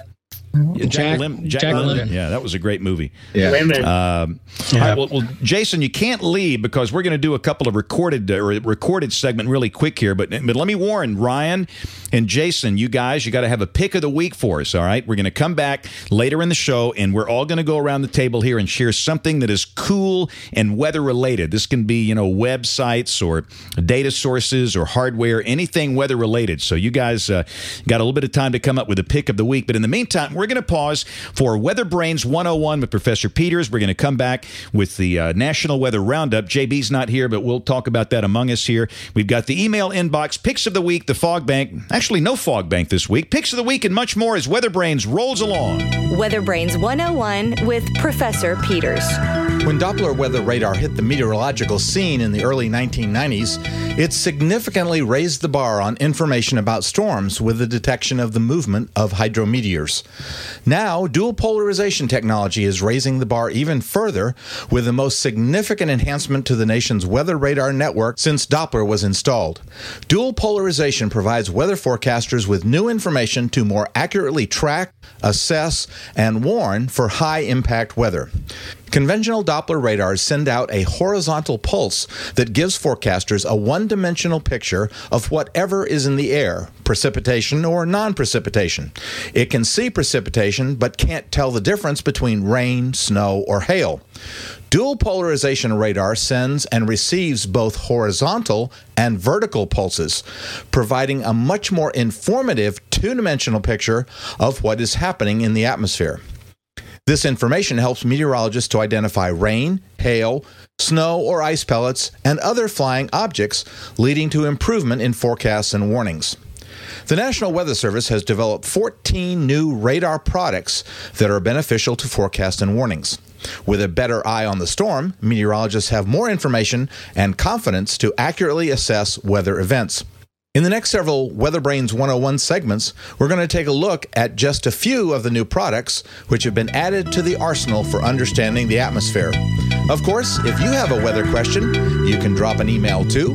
Jack Lemmon. Yeah, that was a great movie. Yeah. All right, well, Jason, you can't leave because we're going to do a couple of recorded segment really quick here. But let me warn Ryan and Jason, you guys, you got to have a pick of the week for us. All right, we're going to come back later in the show, and we're all going to go around the table here and share something that is cool and weather related. This can be websites or data sources or hardware, anything weather related. So you guys got a little bit of time to come up with a pick of the week. But in the meantime, we're going to pause for Weather Brains 101 with Professor Peters. We're going to come back with the National Weather Roundup. JB's not here, but we'll talk about that among us here. We've got the email inbox, picks of the week, the fog bank. Actually, no fog bank this week. Picks of the week and much more as Weather Brains rolls along. Weather Brains 101 with Professor Peters. When Doppler weather radar hit the meteorological scene in the early 1990s, it significantly raised the bar on information about storms with the detection of the movement of hydrometeors. Now, dual polarization technology is raising the bar even further with the most significant enhancement to the nation's weather radar network since Doppler was installed. Dual polarization provides weather forecasters with new information to more accurately track, assess, and warn for high-impact weather. Conventional Doppler radars send out a horizontal pulse that gives forecasters a one-dimensional picture of whatever is in the air, precipitation or non-precipitation. It can see precipitation but can't tell the difference between rain, snow, or hail. Dual polarization radar sends and receives both horizontal and vertical pulses, providing a much more informative two-dimensional picture of what is happening in the atmosphere. This information helps meteorologists to identify rain, hail, snow or ice pellets, and other flying objects, leading to improvement in forecasts and warnings. The National Weather Service has developed 14 new radar products that are beneficial to forecasts and warnings. With a better eye on the storm, meteorologists have more information and confidence to accurately assess weather events. In the next several Weather Brains 101 segments, we're going to take a look at just a few of the new products which have been added to the arsenal for understanding the atmosphere. Of course, if you have a weather question, you can drop an email to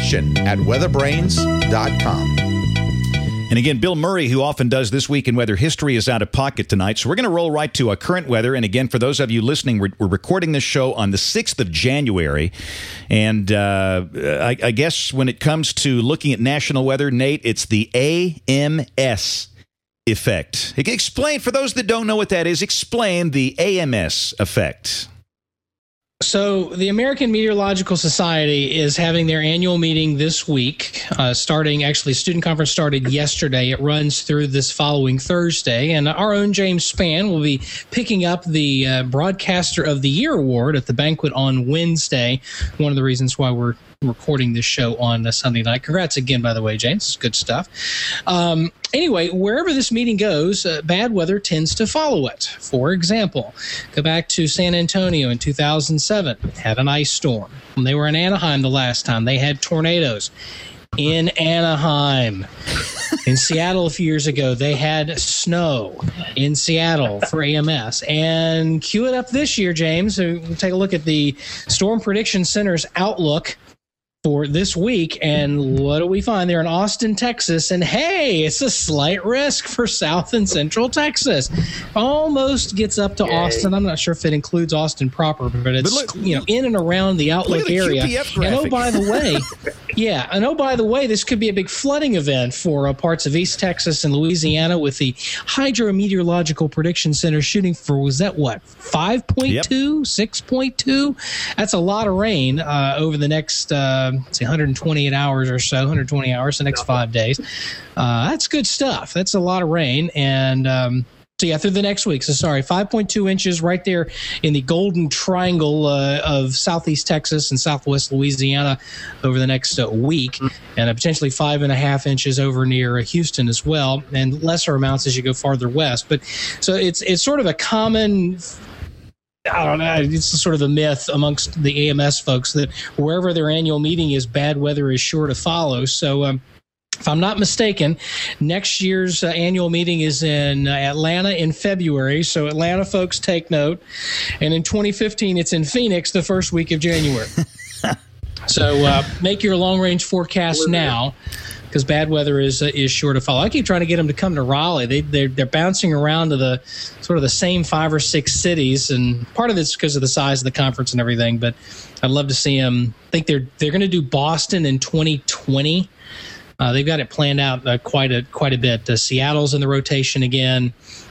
question@weatherbrains.com. And again, Bill Murray, who often does This Week in Weather History, is out of pocket tonight. So we're going to roll right to current weather. And again, for those of you listening, we're recording this show on the 6th of January. And I guess when it comes to looking at national weather, Nate, it's the AMS effect. Explain, for those that don't know what that is, explain the AMS effect. So the American Meteorological Society is having their annual meeting this week, student conference started yesterday. It runs through this following Thursday, and our own James Spann will be picking up the Broadcaster of the Year award at the banquet on Wednesday. One of the reasons why we're recording this show on Sunday night. Congrats again, by the way, James. Good stuff. Anyway, wherever this meeting goes, bad weather tends to follow it. For example, go back to San Antonio in 2007, had an ice storm. When they were in Anaheim the last time, they had tornadoes in Anaheim. In Seattle a few years ago, they had snow in Seattle for AMS. And cue it up this year, James. So we'll take a look at the Storm Prediction Center's outlook for this week, and what do we find? They're in Austin, Texas, and hey, it's a slight risk for South and Central Texas. Almost gets up to Austin. I'm not sure if it includes Austin proper, but it's in and around the outlook area. And oh, by the way, this could be a big flooding event for parts of East Texas and Louisiana, with the Hydrometeorological Prediction Center shooting for, 5.2, 6.2? That's a lot of rain over the next 120 hours or so, 120 hours, the next 5 days. That's good stuff. That's a lot of rain. And So, yeah, through the next week. So, sorry, 5.2 inches right there in the golden triangle of southeast Texas and southwest Louisiana over the next week, and potentially 5.5 inches over near Houston as well, and lesser amounts as you go farther west. But so it's sort of a common, I don't know, it's sort of a myth amongst the AMS folks that wherever their annual meeting is, bad weather is sure to follow. So, if I'm not mistaken, next year's annual meeting is in Atlanta in February. So Atlanta folks, take note. And in 2015, it's in Phoenix the first week of January. So make your long-range forecast now, because bad weather is sure to follow. I keep trying to get them to come to Raleigh. They're bouncing around to the sort of the same 5 or 6 cities, and part of it's because of the size of the conference and everything. But I'd love to see them. I think they're going to do Boston in 2020. They've got it planned out quite a bit. Seattle's in the rotation again.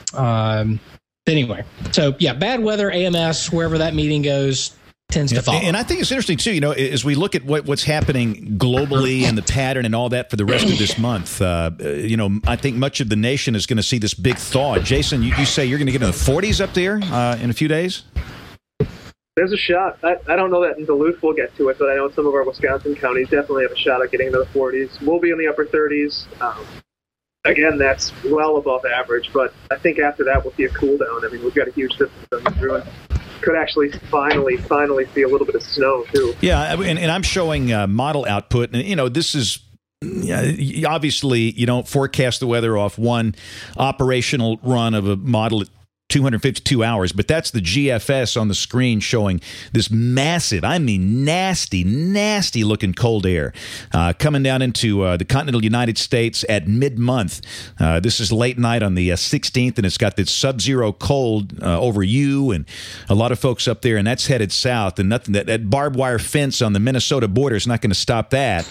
Anyway, so yeah, bad weather, AMS, wherever that meeting goes, tends to follow. And I think it's interesting too. As we look at what's happening globally and the pattern and all that for the rest of this month, I think much of the nation is going to see this big thaw. Jason, you say you're going to get in the 40s up there in a few days? There's a shot. I don't know that in Duluth we'll get to it, but I know some of our Wisconsin counties definitely have a shot at getting into the 40s. We'll be in the upper 30s. Again, that's well above average, but I think after that we'll see a cool down. I mean, we've got a huge system coming through, and could actually finally see a little bit of snow too. Yeah, and I'm showing model output, and this is. Obviously, you don't forecast the weather off one operational run of a model at 252 hours, but that's the GFS on the screen showing this massive, I mean nasty looking cold air coming down into the continental United States at mid-month. This is late night on the 16th, and it's got this sub-zero cold over you and a lot of folks up there, and that's headed south, and nothing that barbed wire fence on the Minnesota border is not going to stop that.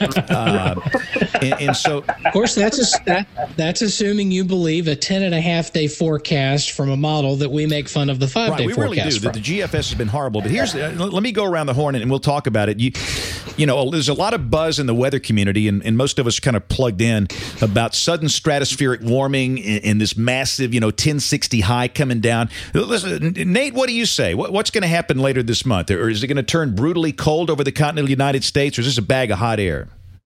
And so, of course, that's assuming you believe a 10.5 day forecast from a model that we make fun of the 5 day we forecast. Really do. The GFS has been horrible, but here's let me go around the horn and we'll talk about it. There's a lot of buzz in the weather community, and most of us kind of plugged in about sudden stratospheric warming and this massive 1060 high coming down. Listen, Nate, what do you say? What's going to happen later this month? Or is it going to turn brutally cold over the continental United States, or is this a bag of hot air?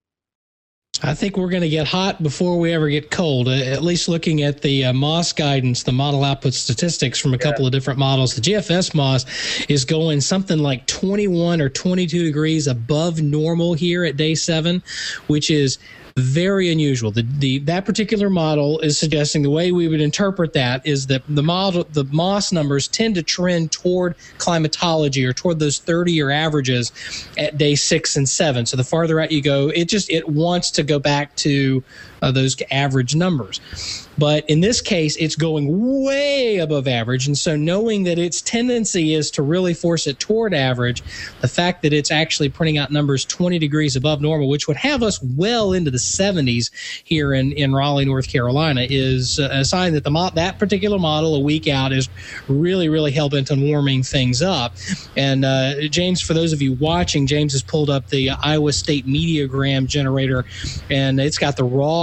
I think we're going to get hot before we ever get cold, at least looking at the MOS guidance, the model output statistics from a couple of different models. The GFS MOS is going something like 21 or 22 degrees above normal here at day 7, which is very unusual. That particular model is suggesting the way we would interpret that is that the MOS numbers tend to trend toward climatology or toward those 30-year averages at day 6 and 7. So the farther out you go, it wants to go back to those average numbers. But in this case, it's going way above average. And so knowing that its tendency is to really force it toward average, the fact that it's actually printing out numbers 20 degrees above normal, which would have us well into the 70s here in Raleigh, North Carolina, is a sign that that particular model a week out is really, really hell-bent on warming things up. And James, for those of you watching, James has pulled up the Iowa State Mediagram generator, and it's got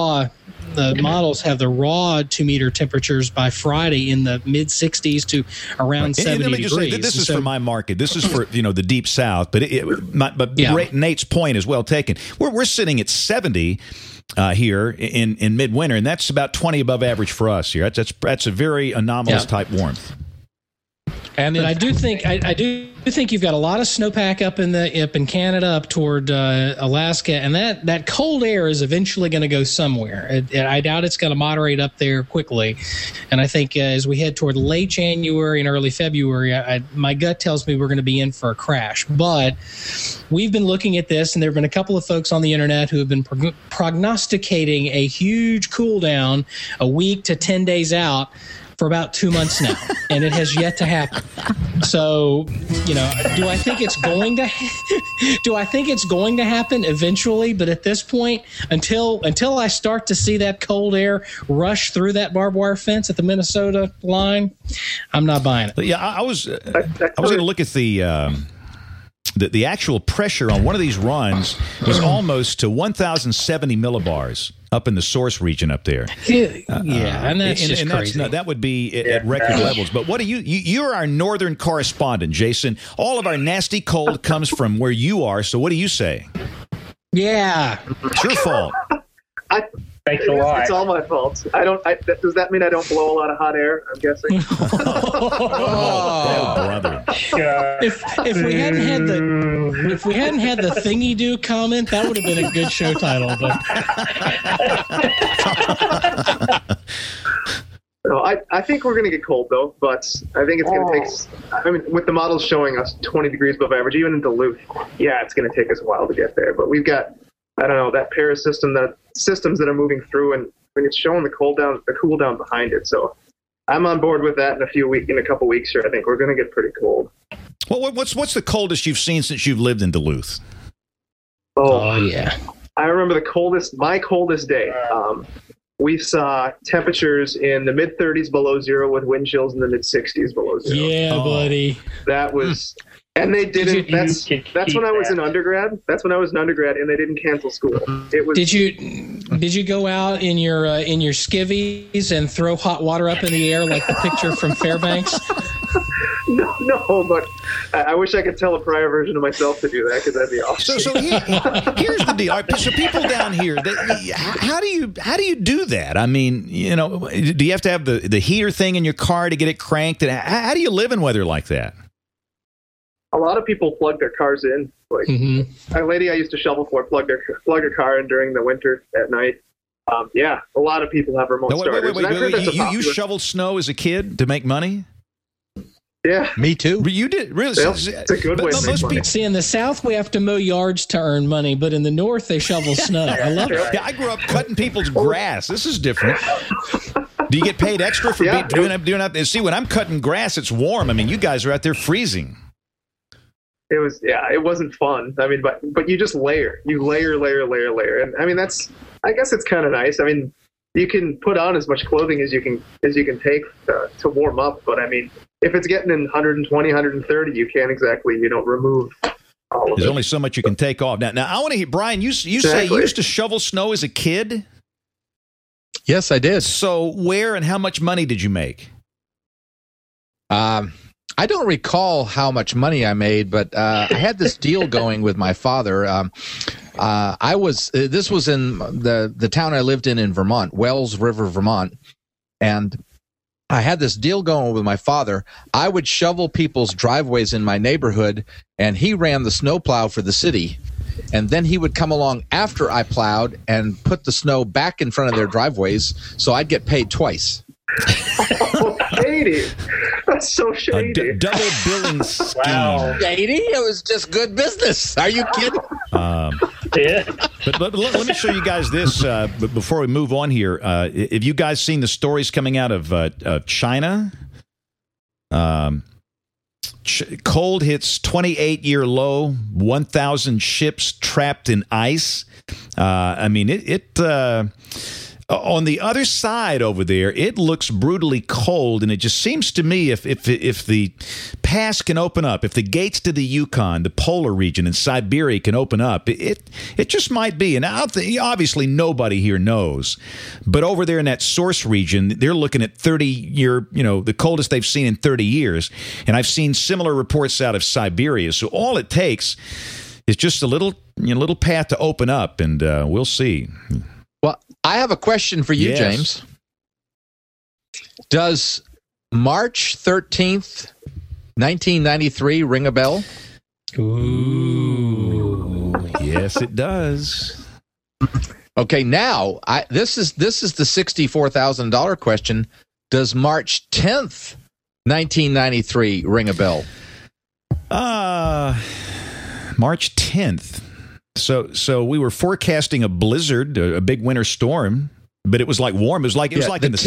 the models have the raw 2-meter temperatures by Friday in the mid-60s to around 70 let me just degrees. Say, this is for my market. This is for the deep south. But Nate's point is well taken. We're sitting at 70 here in midwinter, and that's about 20 above average for us here. That's a very anomalous type warmth. And I do think you've got a lot of snowpack up in Canada, up toward Alaska, and that cold air is eventually going to go somewhere. I doubt it's going to moderate up there quickly. And I think as we head toward late January and early February, my gut tells me we're going to be in for a crash. But we've been looking at this, and there have been a couple of folks on the internet who have been prognosticating a huge cool down a week to 10 days out for about 2 months now, and it has yet to happen. So, do I think it's going to? Do I think it's going to happen eventually? But at this point, until I start to see that cold air rush through that barbed wire fence at the Minnesota line, I'm not buying it. Yeah, I was going to look at the actual pressure on one of these runs was almost to 1,070 millibars. up in the source region up there. And that's just crazy. That would be at record levels. But what do you're our northern correspondent, Jason. All of our nasty cold comes from where you are. So what do you say? Yeah. It's your fault. Thanks a lot. It's all my fault. Does that mean I don't blow a lot of hot air? I'm guessing. Oh, brother! If we hadn't had the thingy do comment, that would have been a good show title. But no, I think we're going to get cold though. But I think it's going to take. I mean, with the models showing us 20 degrees above average, even in Duluth, it's going to take us a while to get there. But we've got, I don't know, that pair of systems that are moving through, and I mean, it's showing the cool down behind it. So I'm on board with that in a couple weeks here. I think we're going to get pretty cold. Well, what's the coldest you've seen since you've lived in Duluth? Oh yeah, I remember my coldest day. We saw temperatures in the mid 30s below zero with wind chills in the mid 60s below zero. Yeah, buddy. That was. And they didn't. That's when I was in undergrad. That's when I was in undergrad, and they didn't cancel school. It was. Did you go out in your skivvies and throw hot water up in the air like the picture from Fairbanks? No, but I wish I could tell a prior version of myself to do that, because that'd be awesome. So here's the deal. So people down here, how do you do that? I mean, do you have to have the heater thing in your car to get it cranked? And how do you live in weather like that? A lot of people plug their cars in. Like a lady I used to shovel for plug her car in during the winter at night. A lot of people have remote starters. Wait. You shoveled snow as a kid to make money? Yeah. Me too. You did? Really? It's a good way to make money. See, in the South, we have to mow yards to earn money, but in the North, they shovel snow. I love it. Yeah, I grew up cutting people's grass. This is different. Do you get paid extra for doing that? See, when I'm cutting grass, it's warm. I mean, you guys are out there freezing. It was, it wasn't fun. I mean, but you just layer. You layer. And I mean, I guess it's kind of nice. I mean, you can put on as much clothing as you can take to warm up. But I mean, if it's getting in 120, 130, you can't exactly, remove all of it. There's only so much you can take off. Now I want to hear, Brian, you say you used to shovel snow as a kid? Yes, I did. So where and how much money did you make? I don't recall how much money I made, but I had this deal going with my father. This was in the town I lived in Vermont, Wells River, Vermont, and I had this deal going with my father. I would shovel people's driveways in my neighborhood, and he ran the snowplow for the city. And then he would come along after I plowed and put the snow back in front of their driveways, so I'd get paid twice. Oh, shady. That's so shady. Double billing scheme. Wow. Shady? It was just good business. Are you kidding? Yeah. But let me show you guys this before we move on here. Have you guys seen the stories coming out of China? Cold hits 28-year low, 1,000 ships trapped in ice. I mean, it on the other side over there, it looks brutally cold, and it just seems to me if the pass can open up, if the gates to the Yukon, the polar region, and Siberia can open up, it just might be. And obviously nobody here knows, but over there in that source region, they're looking at 30-year, the coldest they've seen in 30 years, and I've seen similar reports out of Siberia. So all it takes is just a little path to open up, and we'll see. Well, I have a question for you, Yes. James. Does March 13th, 1993 ring a bell? Ooh. Yes, it does. Okay, now this is the $64,000 question. Does March 10th, 1993 ring a bell? March 10th. So we were forecasting a blizzard, a big winter storm, but it was like warm. It was like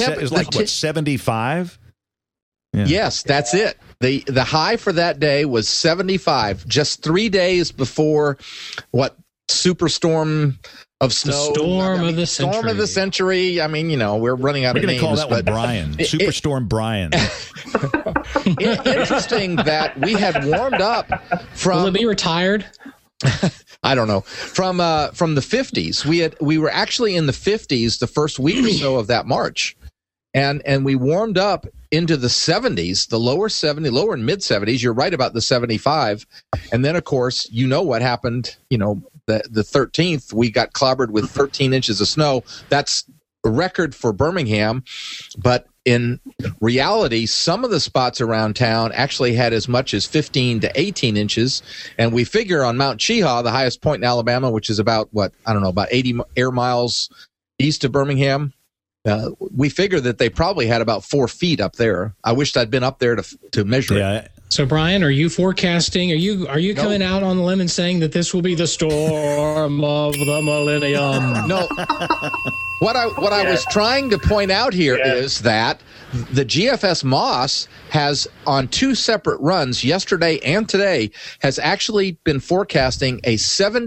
75? Yeah. Yes, that's it. The high for that day was 75, just 3 days before superstorm of snow. Storm of the century. Storm of the century. I mean, we're running out of names. We're going to call that one Brian. Superstorm Brian. Interesting that we had warmed up from... Will it be retired? I don't know. From the 50s, we were actually in the 50s the first week or so of that March, and we warmed up into the 70s, the lower and mid 70s. You're right about the 75, and then of course what happened. The 13th we got clobbered with 13 inches of snow. That's a record for Birmingham, but in reality, some of the spots around town actually had as much as 15 to 18 inches. And we figure on Mount Cheaha, the highest point in Alabama, which is about 80 air miles east of Birmingham, we figure that they probably had about 4 feet up there. I wished I'd been up there to measure it. So, Brian, are you forecasting? Are you coming out on the limb and saying that this will be the storm of the millennium? No. What I was trying to point out here is that the GFS Moss has, on 2 separate runs, yesterday and today, has actually been forecasting a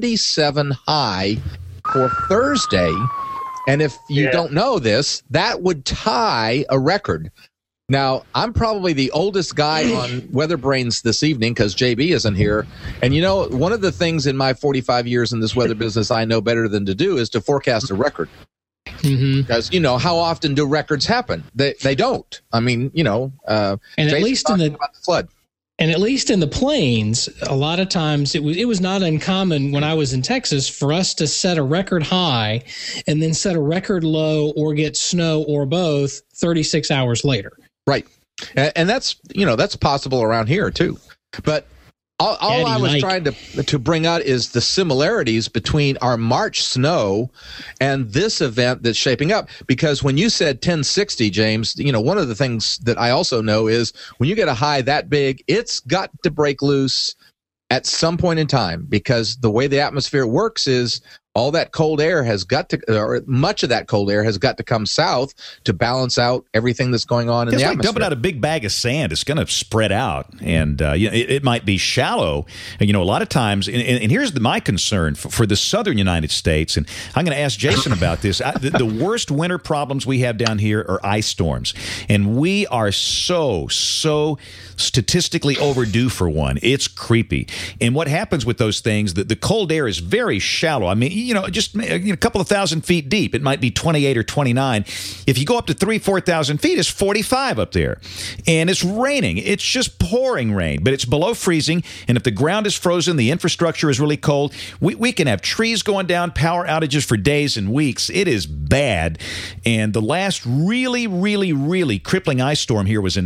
77 high for Thursday. And if you don't know this, that would tie a record. Now, I'm probably the oldest guy on Weather Brains this evening because JB isn't here. And, one of the things in my 45 years in this weather business I know better than to do is to forecast a record. Because, how often do records happen? They don't. I mean, and at least about the flood. And at least in the plains, a lot of times it was not uncommon when I was in Texas for us to set a record high and then set a record low or get snow or both 36 hours later. Right. And that's possible around here too. But all I was trying to bring out is the similarities between our March snow and this event that's shaping up. Because when you said 1060, James, one of the things that I also know is when you get a high that big, it's got to break loose at some point in time, because the way the atmosphere works is all that cold air has got to, or much of that cold air has got to come south to balance out everything that's going on in the atmosphere. It's like dumping out a big bag of sand. It's going to spread out, and it might be shallow. A lot of times, and here's my concern for the southern United States, and I'm going to ask Jason about this. The worst winter problems we have down here are ice storms, and we are so statistically overdue for one. It's creepy. And what happens with those things, the cold air is very shallow. I mean, just a couple of thousand feet deep. It might be 28 or 29. If you go up to 3,000-4,000 feet, it's 45 up there. And it's raining. It's just pouring rain, but it's below freezing. And if the ground is frozen, the infrastructure is really cold, we can have trees going down, power outages for days and weeks. It is bad. And the last really, really, really crippling ice storm here was in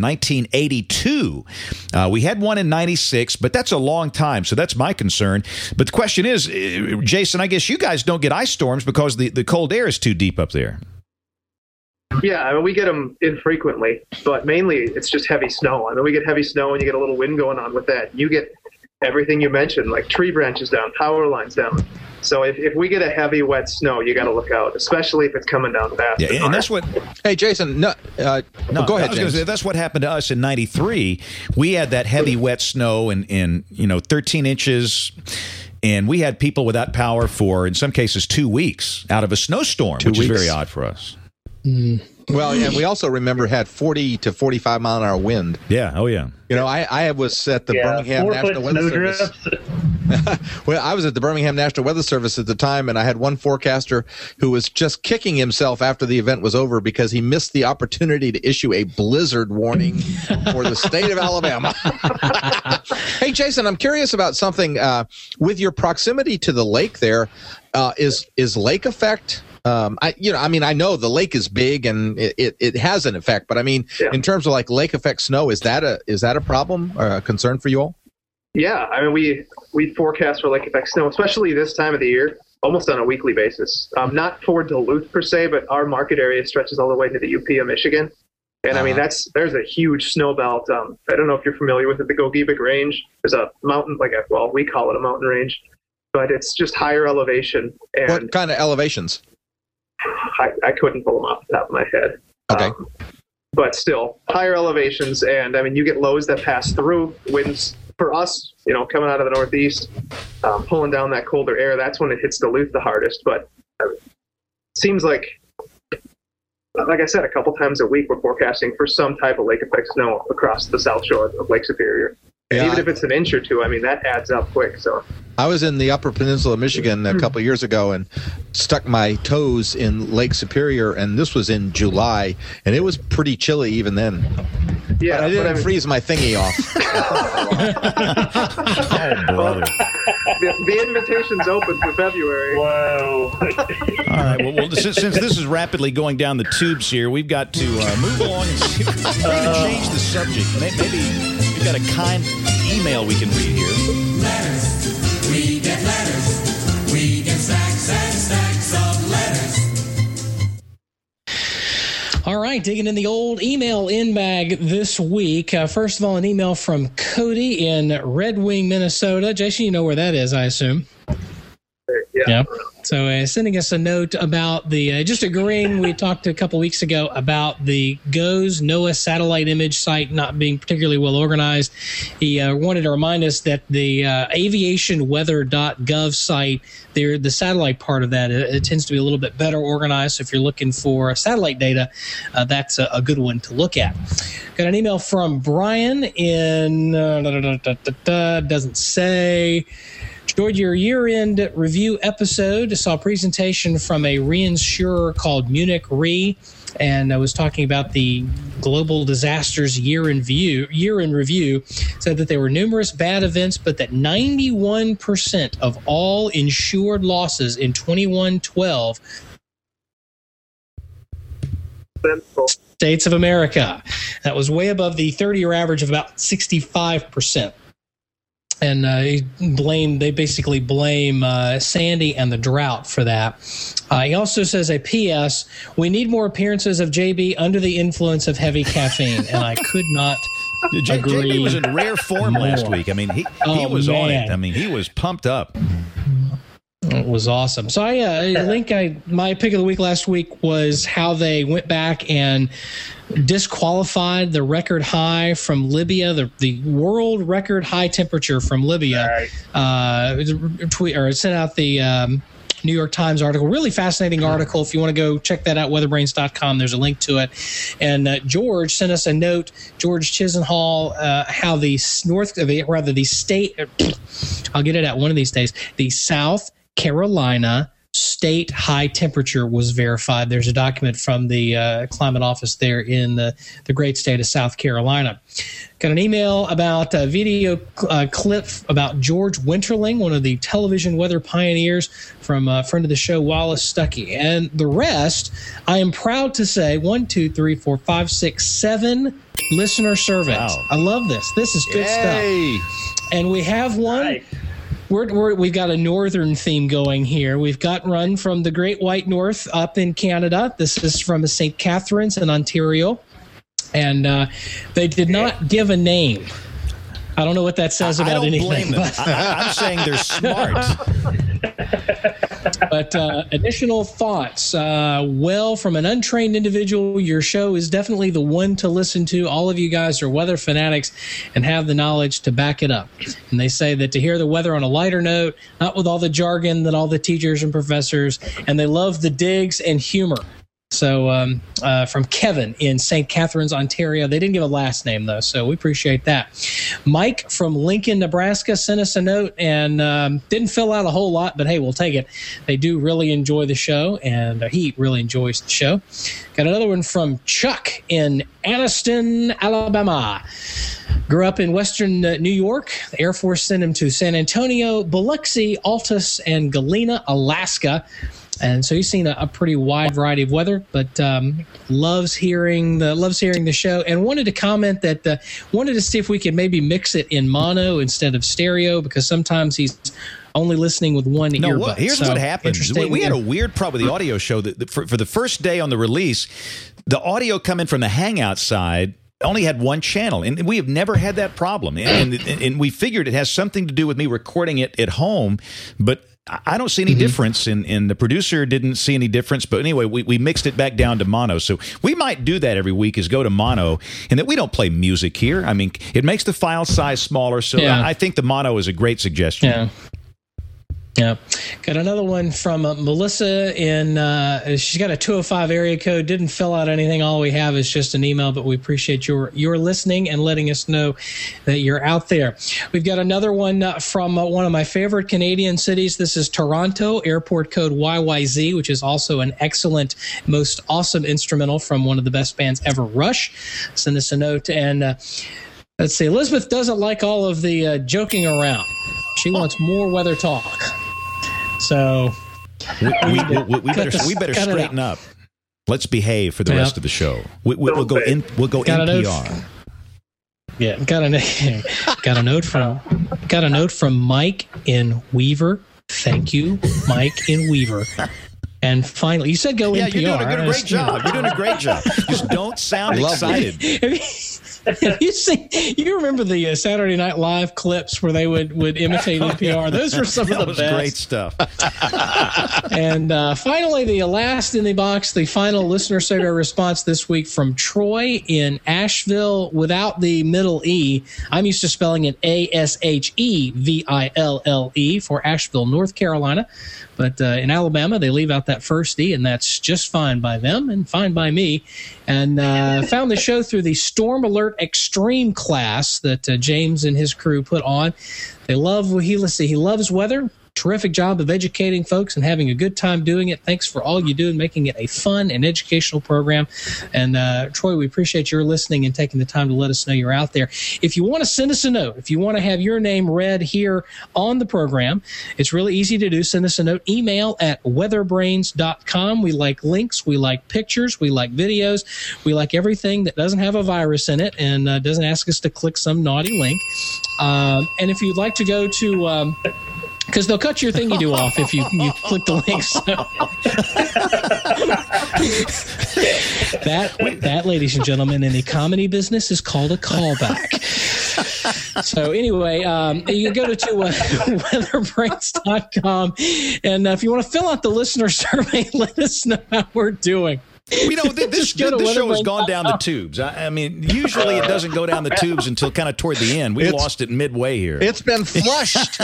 1982. We had one in 96, but that's a long time, so that's my concern. But the question is, Jason, I guess you guys don't get ice storms because the cold air is too deep up there. Yeah, I mean, we get them infrequently, but mainly it's just heavy snow. I mean, we get heavy snow and you get a little wind going on with that. You get everything you mentioned, like tree branches down, power lines down. So if we get a heavy, wet snow, you got to look out, especially if it's coming down fast. Yeah, and that's what. Hey, Jason. Go ahead, James. Say, that's what happened to us in '93. We had that heavy, wet snow in 13 inches, and we had people without power for, in some cases, 2 weeks out of a snowstorm, which is very odd for us. Well, and we also remember had 40 to 45 mile an hour wind. Yeah. Oh, yeah. I was at the Birmingham National Weather Service. Well, I was at the Birmingham National Weather Service at the time, and I had one forecaster who was just kicking himself after the event was over because he missed the opportunity to issue a blizzard warning for the state of Alabama. Hey, Jason, I'm curious about something. With your proximity to the lake there, is lake effect? I know the lake is big and it has an effect, but I mean, in terms of like lake effect snow, is that a problem or a concern for you all? Yeah, I mean, we forecast for lake effect snow, especially this time of the year, almost on a weekly basis. Not for Duluth per se, but our market area stretches all the way to the UP of Michigan. And I mean, there's a huge snow belt. I don't know if you're familiar with it, the Gogebic Range. There's a mountain, we call it a mountain range, but it's just higher elevation. And what kind of elevations? I couldn't pull them off the top of my head. Okay. But still, higher elevations, and I mean, you get lows that pass through winds. For us, coming out of the northeast, pulling down that colder air, that's when it hits Duluth the hardest. But it seems like I said, a couple times a week, we're forecasting for some type of lake effect snow across the south shore of Lake Superior. And even if it's an inch or two, I mean, that adds up quick. So I was in the Upper Peninsula of Michigan a couple of years ago and stuck my toes in Lake Superior, and this was in July, and it was pretty chilly even then. Yeah, but I didn't freeze my thingy off. Oh, brother. The invitation's open for February. Whoa. All right. Well, since this is rapidly going down the tubes here, we've got to move along and see if we can change the subject. Maybe we've got a kind email we can read here. Letters. We get letters. We get stacks and stacks of letters. All right, digging in the old email in-bag this week. First of all, an email from Cody in Red Wing, Minnesota. Jason, you know where that is, I assume. Yeah. So sending us a note about the, just agreeing, we talked a couple weeks ago about the GOES NOAA satellite image site not being particularly well organized. He wanted to remind us that the aviationweather.gov site, the satellite part of that, it tends to be a little bit better organized. So if you're looking for satellite data, that's a good one to look at. Got an email from Brian in, doesn't say... George, your year-end review episode saw a presentation from a reinsurer called Munich Re, and I was talking about the global disasters year in review. Said that there were numerous bad events, but that 91% of all insured losses in 2112 States of America. That was way above the 30-year average of about 65%. And they basically blame Sandy and the drought for that. He also says a P.S., we need more appearances of JB under the influence of heavy caffeine. And I could not agree. JB was in rare form last week. I mean, he was on it. I mean, he was pumped up. It was awesome. So my pick of the week last week was how they went back and disqualified the record high from Libya, the world record high temperature from Libya. Right. Sent out the New York Times article. Really fascinating article. If you want to go check that out, weatherbrains.com, there's a link to it. And George sent us a note, George Chisenhall, how the state, I'll get it out one of these days, the South Carolina state high temperature was verified. There's a document from the climate office there in the great state of South Carolina. Got an email about a video clip about George Winterling, one of the television weather pioneers, from a friend of the show, Wallace Stuckey. And the rest, I am proud to say, 1, 2, 3, 4, 5, 6, 7 listener surveys. Wow. I love this. This is good stuff. And we have one. Nice. We've got a northern theme going here. We've got one from the Great White North up in Canada. This is from St. Catharines in Ontario. And they did not give a name. I don't know what that says about anything. I don't blame them. I'm saying they're smart. But additional thoughts. Well, from an untrained individual, your show is definitely the one to listen to. All of you guys are weather fanatics and have the knowledge to back it up. And they say that to hear the weather on a lighter note, not with all the jargon that all the teachers and professors, and they love the digs and humor. So from Kevin in St. Catharines, Ontario. They didn't give a last name, though, so we appreciate that. Mike from Lincoln, Nebraska, sent us a note and didn't fill out a whole lot, but hey, we'll take it. They do really enjoy the show, and he really enjoys the show. Got another one from Chuck in Anniston, Alabama. Grew up in western New York. The Air Force sent him to San Antonio, Biloxi, Altus, and Galena, Alaska. And so he's seen a pretty wide variety of weather, but loves hearing the show, and wanted to comment that wanted to see if we could maybe mix it in mono instead of stereo, because sometimes he's only listening with one earbud. Here's what happened. We had a weird problem with the audio show. That for the first day on the release, the audio coming from the Hangout side only had one channel, and we have never had that problem. And we figured it has something to do with me recording it at home, but I don't see any difference, and the producer didn't see any difference. But anyway, we mixed it back down to mono. So we might do that every week, is go to mono, and that we don't play music here. I mean, it makes the file size smaller. So I think the mono is a great suggestion. Yeah. Got another one from Melissa in, she's got a 205 area code, didn't fill out anything. All we have is just an email, but we appreciate your listening and letting us know that you're out there. We've got another one from one of my favorite Canadian cities. This is Toronto, airport code YYZ, which is also an excellent, most awesome instrumental from one of the best bands ever, Rush. Send us a note. And let's see, Elizabeth doesn't like all of the joking around. She wants more weather talk. So we better straighten up. Let's behave for the rest of the show. We'll go NPR. Yeah, got a note from Mike in Weaver. Thank you, Mike in Weaver. And finally, you said go NPR. You're doing a great job. You're doing a great job. Just don't sound excited. You remember the Saturday Night Live clips where they would imitate NPR? Those were some of the best. Great stuff. And finally, the last in the box, the final listener survey response this week from Troy in Asheville without the middle E. I'm used to spelling it ASHEVILLE for Asheville, North Carolina. But in Alabama, they leave out that first E, and that's just fine by them and fine by me. And found the show through the Storm Alert Extreme class that James and his crew put on. He loves weather. Terrific job of educating folks and having a good time doing it. Thanks for all you do and making it a fun and educational program. And Troy, we appreciate your listening and taking the time to let us know you're out there. If you want to send us a note, if you want to have your name read here on the program, it's really easy to do. Send us a note. Email at weatherbrains.com. We like links. We like pictures. We like videos. We like everything that doesn't have a virus in it and doesn't ask us to click some naughty link. And if you'd like to go to... because they'll cut your thingy-do off if you click the link. So. that, ladies and gentlemen, in the comedy business is called a callback. So anyway, you go to weatherbrains.com, and if you want to fill out the listener survey, let us know how we're doing. This show has gone down the tubes. I mean, usually it doesn't go down the tubes until kind of toward the end. We lost it midway here. It's been flushed.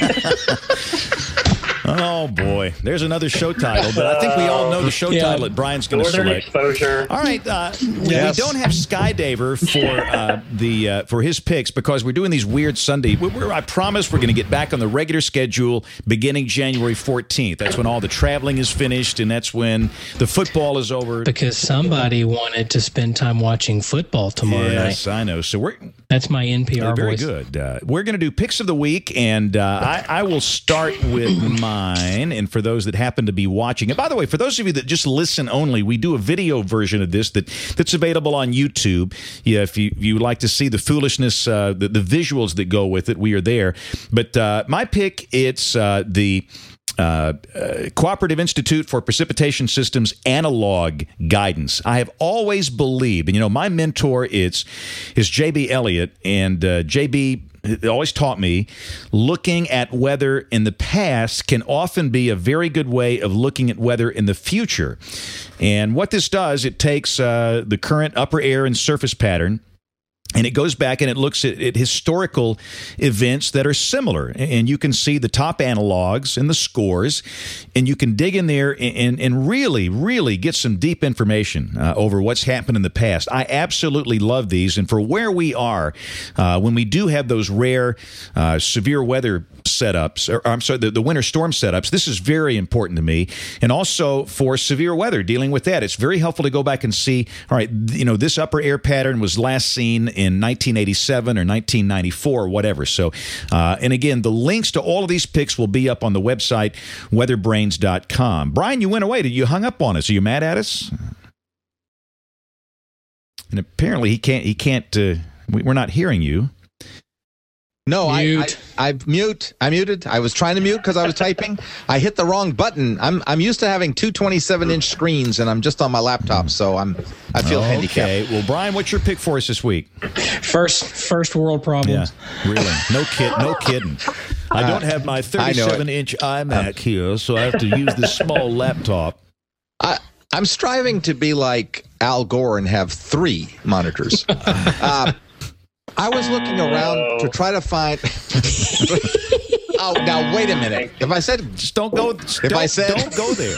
Oh, boy. There's another show title, but I think we all know the show title that Brian's going to select. Exposure. All right. Yes. We don't have Skydaver for his picks because we're doing these weird Sunday. I promise we're going to get back on the regular schedule beginning January 14th. That's when all the traveling is finished, and that's when the football is over. Because somebody wanted to spend time watching football tomorrow night. Yes, I know. So that's my NPR very voice. Good. We're going to do picks of the week, and I will start with mine. And for those that happen to be watching, and by the way, for those of you that just listen only, we do a video version of this that's available on YouTube. Yeah, if you like to see the foolishness, the visuals that go with it, we are there. But my pick, it's the Cooperative Institute for Precipitation Systems Analog Guidance. I have always believed, and my mentor is J.B. Elliott, and J.B. always taught me looking at weather in the past can often be a very good way of looking at weather in the future. And what this does, it takes the current upper air and surface pattern, and it goes back and it looks at historical events that are similar. And you can see the top analogs and the scores, and you can dig in there and really, really get some deep information over what's happened in the past. I absolutely love these. And for where we are, when we do have those rare severe weather setups, or I'm sorry, the winter storm setups, this is very important to me. And also for severe weather, dealing with that, it's very helpful to go back and see, all right, this upper air pattern was last seen in 1987 or 1994 or whatever. So, and again, the links to all of these picks will be up on the website, weatherbrains.com. Brian, you went away. You hung up on us. Are you mad at us? And apparently he can't, we're not hearing you. No, I muted. I was trying to mute because I was typing. I hit the wrong button. I'm used to having two 27-inch screens, and I'm just on my laptop, so I feel handicapped. Okay. Well, Brian, what's your pick for us this week? First world problems. Yeah, really. No kidding. I don't have my 37-inch iMac here, so I have to use this small laptop. I'm striving to be like Al Gore and have 3 monitors. I was looking around to try to find. Now wait a minute. If I said Just don't go. Don't go there.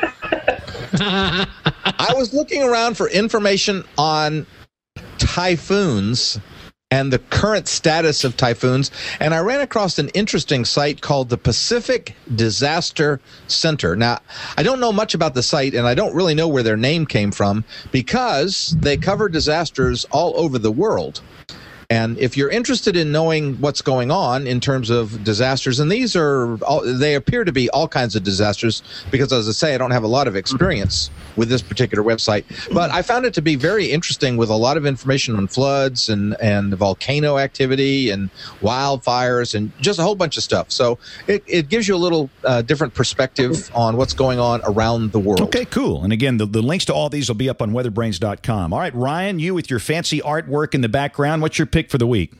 I was looking around for information on typhoons and the current status of typhoons, and I ran across an interesting site called the Pacific Disaster Center. Now, I don't know much about the site, and I don't really know where their name came from, because they cover disasters all over the world. And if you're interested in knowing what's going on in terms of disasters, and they appear to be all kinds of disasters, because as I say, I don't have a lot of experience with this particular website, but I found it to be very interesting, with a lot of information on floods and volcano activity and wildfires and just a whole bunch of stuff. So it gives you a little different perspective on what's going on around the world. Okay, cool. And again, the links to all these will be up on weatherbrains.com. All right, Ryan, you with your fancy artwork in the background, what's your pick for the week?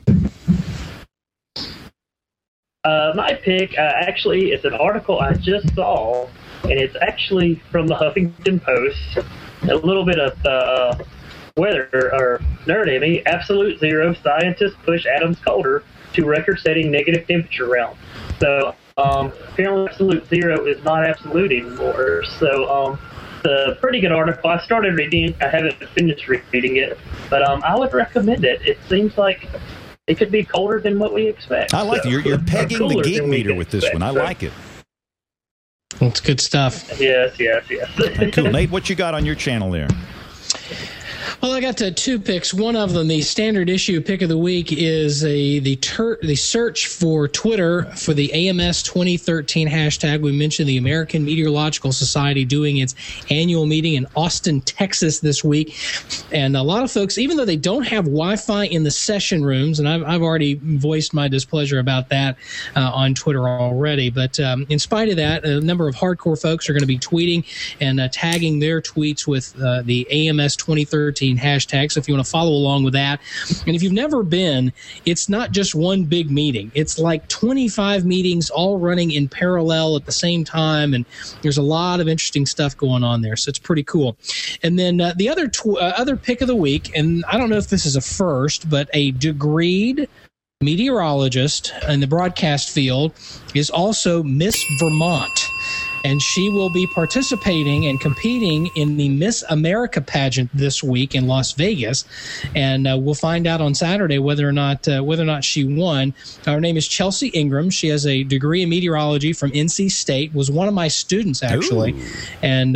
My pick actually is an article I just saw, and it's actually from the Huffington Post. A little bit of weather or nerd-heavy. Absolute zero. Scientists push atoms colder to record-setting negative temperature realm. So apparently, absolute zero is not absolute anymore. So it's a pretty good article. I started reading it. I haven't finished reading it, but I would recommend it. It seems like it could be colder than what we expect. I like it. You're pegging the geek meter with this one. I like it. Well, it's good stuff. Yes. Cool. Nate, what you got on your channel there? Well, I got two picks. One of them, the standard issue pick of the week, is the search for Twitter for the AMS 2013 hashtag. We mentioned the American Meteorological Society doing its annual meeting in Austin, Texas this week. And a lot of folks, even though they don't have Wi-Fi in the session rooms, and I've already voiced my displeasure about that on Twitter already, but in spite of that, a number of hardcore folks are going to be tweeting and tagging their tweets with the AMS 2013 hashtag. So if you want to follow along with that, and if you've never been, it's not just one big meeting. It's like 25 meetings all running in parallel at the same time, and there's a lot of interesting stuff going on there. So it's pretty cool. And then the other pick of the week, and I don't know if this is a first, but a degreed meteorologist in the broadcast field is also Miss Vermont. And she will be participating and competing in the Miss America pageant this week in Las Vegas, and we'll find out on Saturday whether or not she won. Her name is Chelsea Ingram. She has a degree in meteorology from NC State. Was one of my students actually, and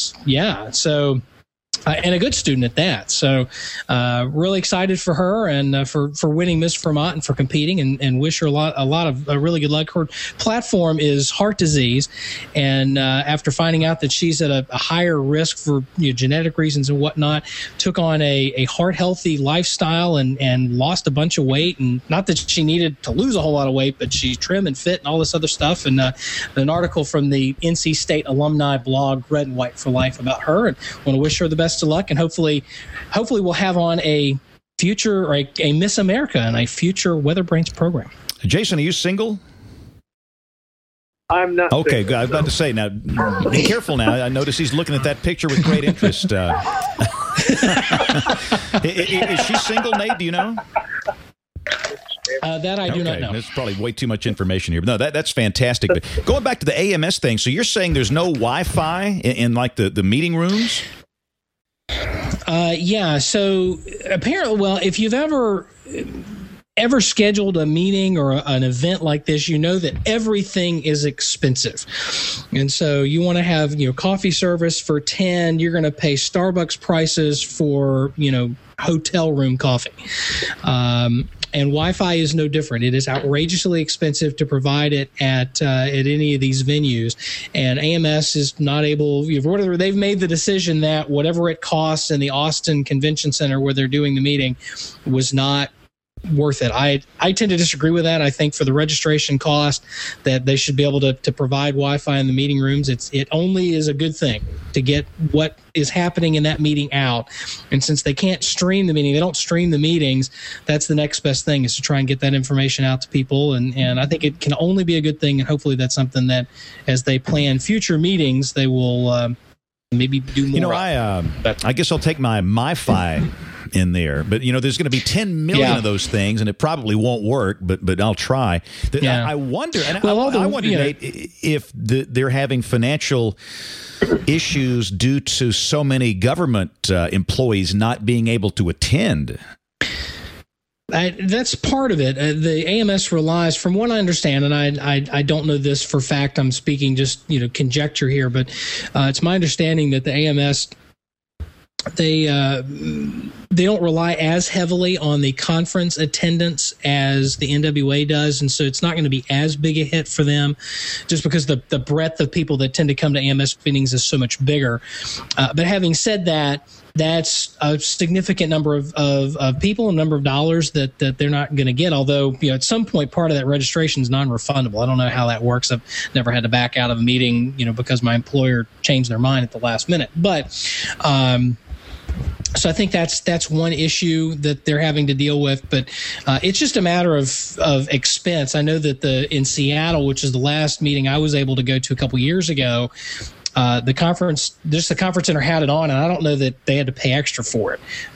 so. And a good student at that. So really excited for her and for winning Miss Vermont and for competing, and wish her a lot of really good luck. Her platform is heart disease, and after finding out that she's at a higher risk for genetic reasons and whatnot, took on a heart healthy lifestyle and lost a bunch of weight. And not that she needed to lose a whole lot of weight, but she's trim and fit and all this other stuff. And an article from the NC State alumni blog Red and White for Life about her, and want to wish her the best of luck, and hopefully we'll have on a future, or a Miss America and a future Weather Brains program. Jason, are you single? I'm not. Okay, single, good. I was about to say, now be careful now. I notice he's looking at that picture with great interest. Is she single, Nate? Do you know? That I do not know. There's probably way too much information here. But no, that's fantastic. But going back to the AMS thing, so you're saying there's no Wi-Fi in like the meeting rooms? Yeah. So apparently, well, if you've ever scheduled a meeting or an event like this, you know that everything is expensive. And so you want to have, coffee service for $10, you're going to pay Starbucks prices for, hotel room coffee. And Wi-Fi is no different. It is outrageously expensive to provide it at any of these venues. And AMS is not able, they've made the decision that whatever it costs in the Austin Convention Center where they're doing the meeting was not worth it. I tend to disagree with that. I think for the registration cost that they should be able to provide Wi-Fi in the meeting rooms. It only is a good thing to get what is happening in that meeting out. And since they can't stream the meeting, they don't stream the meetings, that's the next best thing, is to try and get that information out to people. And I think it can only be a good thing. And hopefully that's something that as they plan future meetings, they will maybe do more. I guess I'll take my MiFi in there. But, there's going to be 10 million of those things, and it probably won't work, but I'll try. I wonder, and I wonder, Nate, if they're having financial issues due to so many government employees not being able to attend. That's part of it. The AMS relies, from what I understand, and I don't know this for fact, I'm speaking just conjecture here, but it's my understanding that the AMS, they don't rely as heavily on the conference attendance as the NWA does, and so it's not going to be as big a hit for them, just because the breadth of people that tend to come to AMS meetings is so much bigger. But having said that, that's a significant number of people, a number of dollars that they're not going to get. Although, at some point, part of that registration is non-refundable. I don't know how that works. I've never had to back out of a meeting, because my employer changed their mind at the last minute. But so I think that's one issue that they're having to deal with. But it's just a matter of expense. I know that in Seattle, which is the last meeting I was able to go to a couple years ago, the conference center had it on, and I don't know that they had to pay extra for it.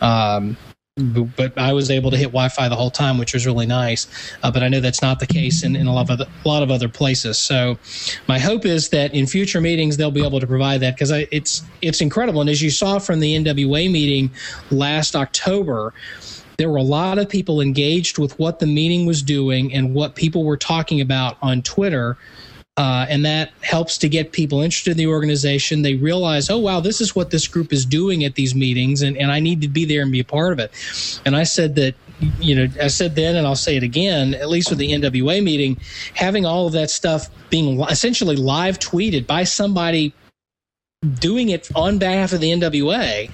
But I was able to hit Wi-Fi the whole time, which was really nice. But I know that's not the case in a lot of other places. So my hope is that in future meetings they'll be able to provide that, because it's incredible. And as you saw from the NWA meeting last October, there were a lot of people engaged with what the meeting was doing and what people were talking about on Twitter. And that helps to get people interested in the organization. They realize, oh, wow, this is what this group is doing at these meetings, and I need to be there and be a part of it. And I said that, I said then, and I'll say it again, at least with the NWA meeting, having all of that stuff being essentially live tweeted by somebody doing it on behalf of the NWA,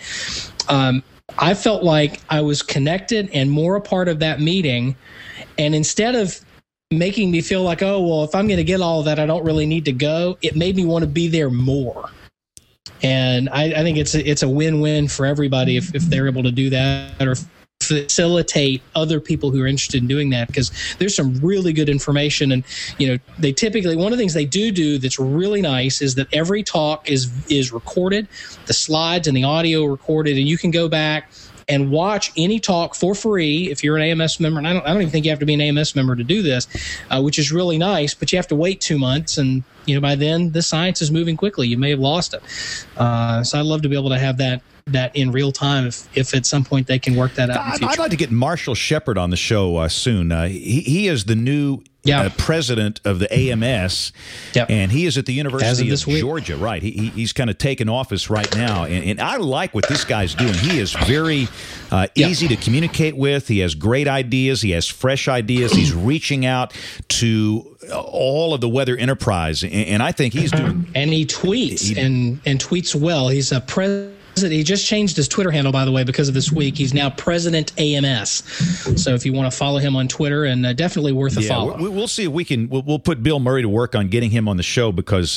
I felt like I was connected and more a part of that meeting. And instead of making me feel like, oh, well, if I'm going to get all of that, I don't really need to go, it made me want to be there more. And I think it's a win-win for everybody if they're able to do that or facilitate other people who are interested in doing that, because there's some really good information. And they typically, one of the things they do that's really nice is that every talk is recorded, the slides and the audio recorded, and you can go back and watch any talk for free if you're an AMS member. And I don't even think you have to be an AMS member to do this, which is really nice, but you have to wait 2 months, and by then the science is moving quickly. You may have lost it. So I'd love to be able to have that in real time if at some point they can work that out in the future. I'd like to get Marshall Shepard on the show soon. He is the new president of the AMS, and he is at the University of Georgia. Right, he's kind of taking office right now, and I like what this guy's doing. He is very easy to communicate with. He has great ideas. He has fresh ideas. He's reaching out to all of the weather enterprise, and I think he's doing. And he tweets and tweets well. He's a president. He just changed his Twitter handle, by the way, because of this week. He's now President AMS. So if you want to follow him on Twitter, and definitely worth a follow. We'll see if we can. We'll put Bill Murray to work on getting him on the show, because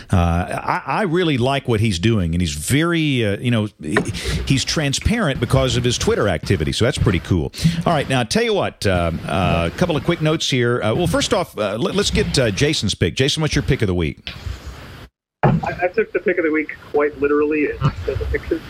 I really like what he's doing, and he's very, he's transparent because of his Twitter activity. So that's pretty cool. All right, now I'll tell you what. A couple of quick notes here. Well, first off, let's get Jason's pick. Jason, what's your pick of the week? I took the pick of the week quite literally in the picture.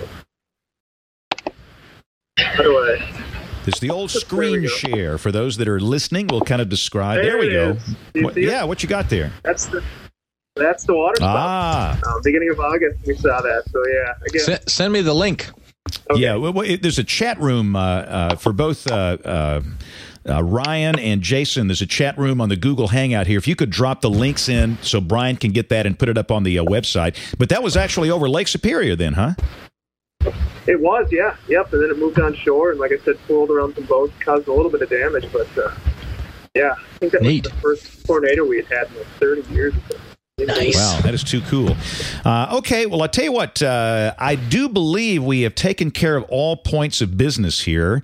How do I? It's the old screen share. For those that are listening, we'll kind of describe. There we go. What you got there? That's the water spout. Beginning of August, we saw that. So yeah, again. Send me the link. Okay. Yeah, there's a chat room for both. Ryan and Jason, there's a chat room on the Google Hangout here. If you could drop the links in so Brian can get that and put it up on the website. But that was actually over Lake Superior then, huh? It was, yeah. Yep, and then it moved on shore, and like I said, swirled around some boats, caused a little bit of damage. But, I think that was the first tornado we had in like 30 years ago. Nice. Wow, that is too cool. Okay, well, I'll tell you what. I do believe we have taken care of all points of business here.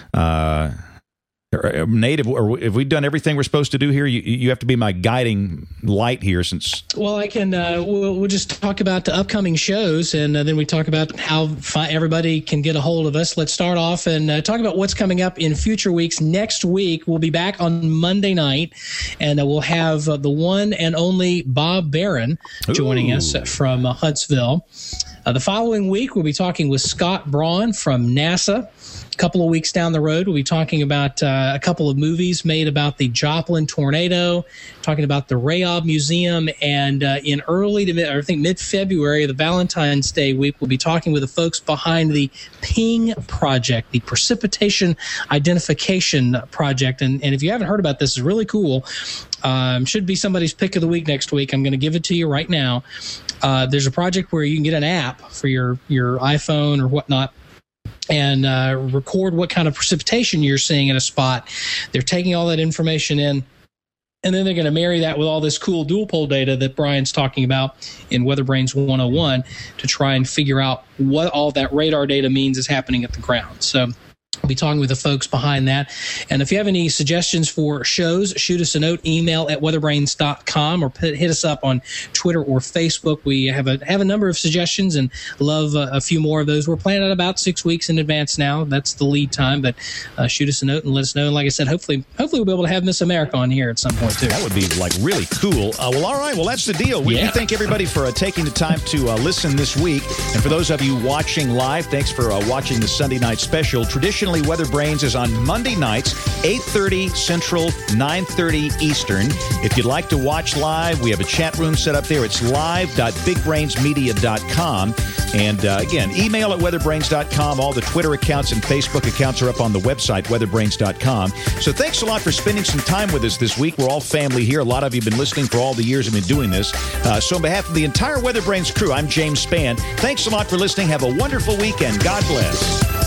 Nate, have we done everything we're supposed to do here? You have to be my guiding light here, since. Well, I can. We'll just talk about the upcoming shows, and then we talk about how everybody can get a hold of us. Let's start off and talk about what's coming up in future weeks. Next week, we'll be back on Monday night, and we'll have the one and only Bob Barron joining us from Huntsville. The following week, we'll be talking with Scott Braun from NASA. A couple of weeks down the road, we'll be talking about a couple of movies made about the Joplin tornado, talking about the Rayov Museum, and in early to mid-February, the Valentine's Day week, we'll be talking with the folks behind the PING project, the Precipitation Identification Project. And if you haven't heard about this, it's really cool. Should be somebody's pick of the week next week. I'm going to give it to you right now. There's a project where you can get an app for your iPhone or whatnot, and record what kind of precipitation you're seeing in a spot. They're taking all that information in, and then they're going to marry that with all this cool dual pole data that Brian's talking about in WeatherBrains 101 to try and figure out what all that radar data means is happening at the ground. So I'll be talking with the folks behind that. And if you have any suggestions for shows, shoot us a note, email at weatherbrains.com, or hit us up on Twitter or Facebook. We have a number of suggestions and love a few more of those. We're planning about 6 weeks in advance now. That's the lead time, but shoot us a note and let us know. And like I said, hopefully we'll be able to have Miss America on here at some point too. That would be really cool. Well, all right. Well, that's the deal. We thank everybody for taking the time to listen this week. And for those of you watching live, thanks for watching the Sunday night special. Traditionally, WeatherBrains is on Monday nights, 8:30 Central, 9:30 Eastern. If you'd like to watch live, we have a chat room set up there. It's live.bigbrainsmedia.com. And again, email at weatherbrains.com. All the Twitter accounts and Facebook accounts are up on the website, weatherbrains.com. So thanks a lot for spending some time with us this week. We're all family here. A lot of you have been listening for all the years I've been doing this. So on behalf of the entire WeatherBrains crew, I'm James Spann. Thanks a lot for listening. Have a wonderful weekend. God bless.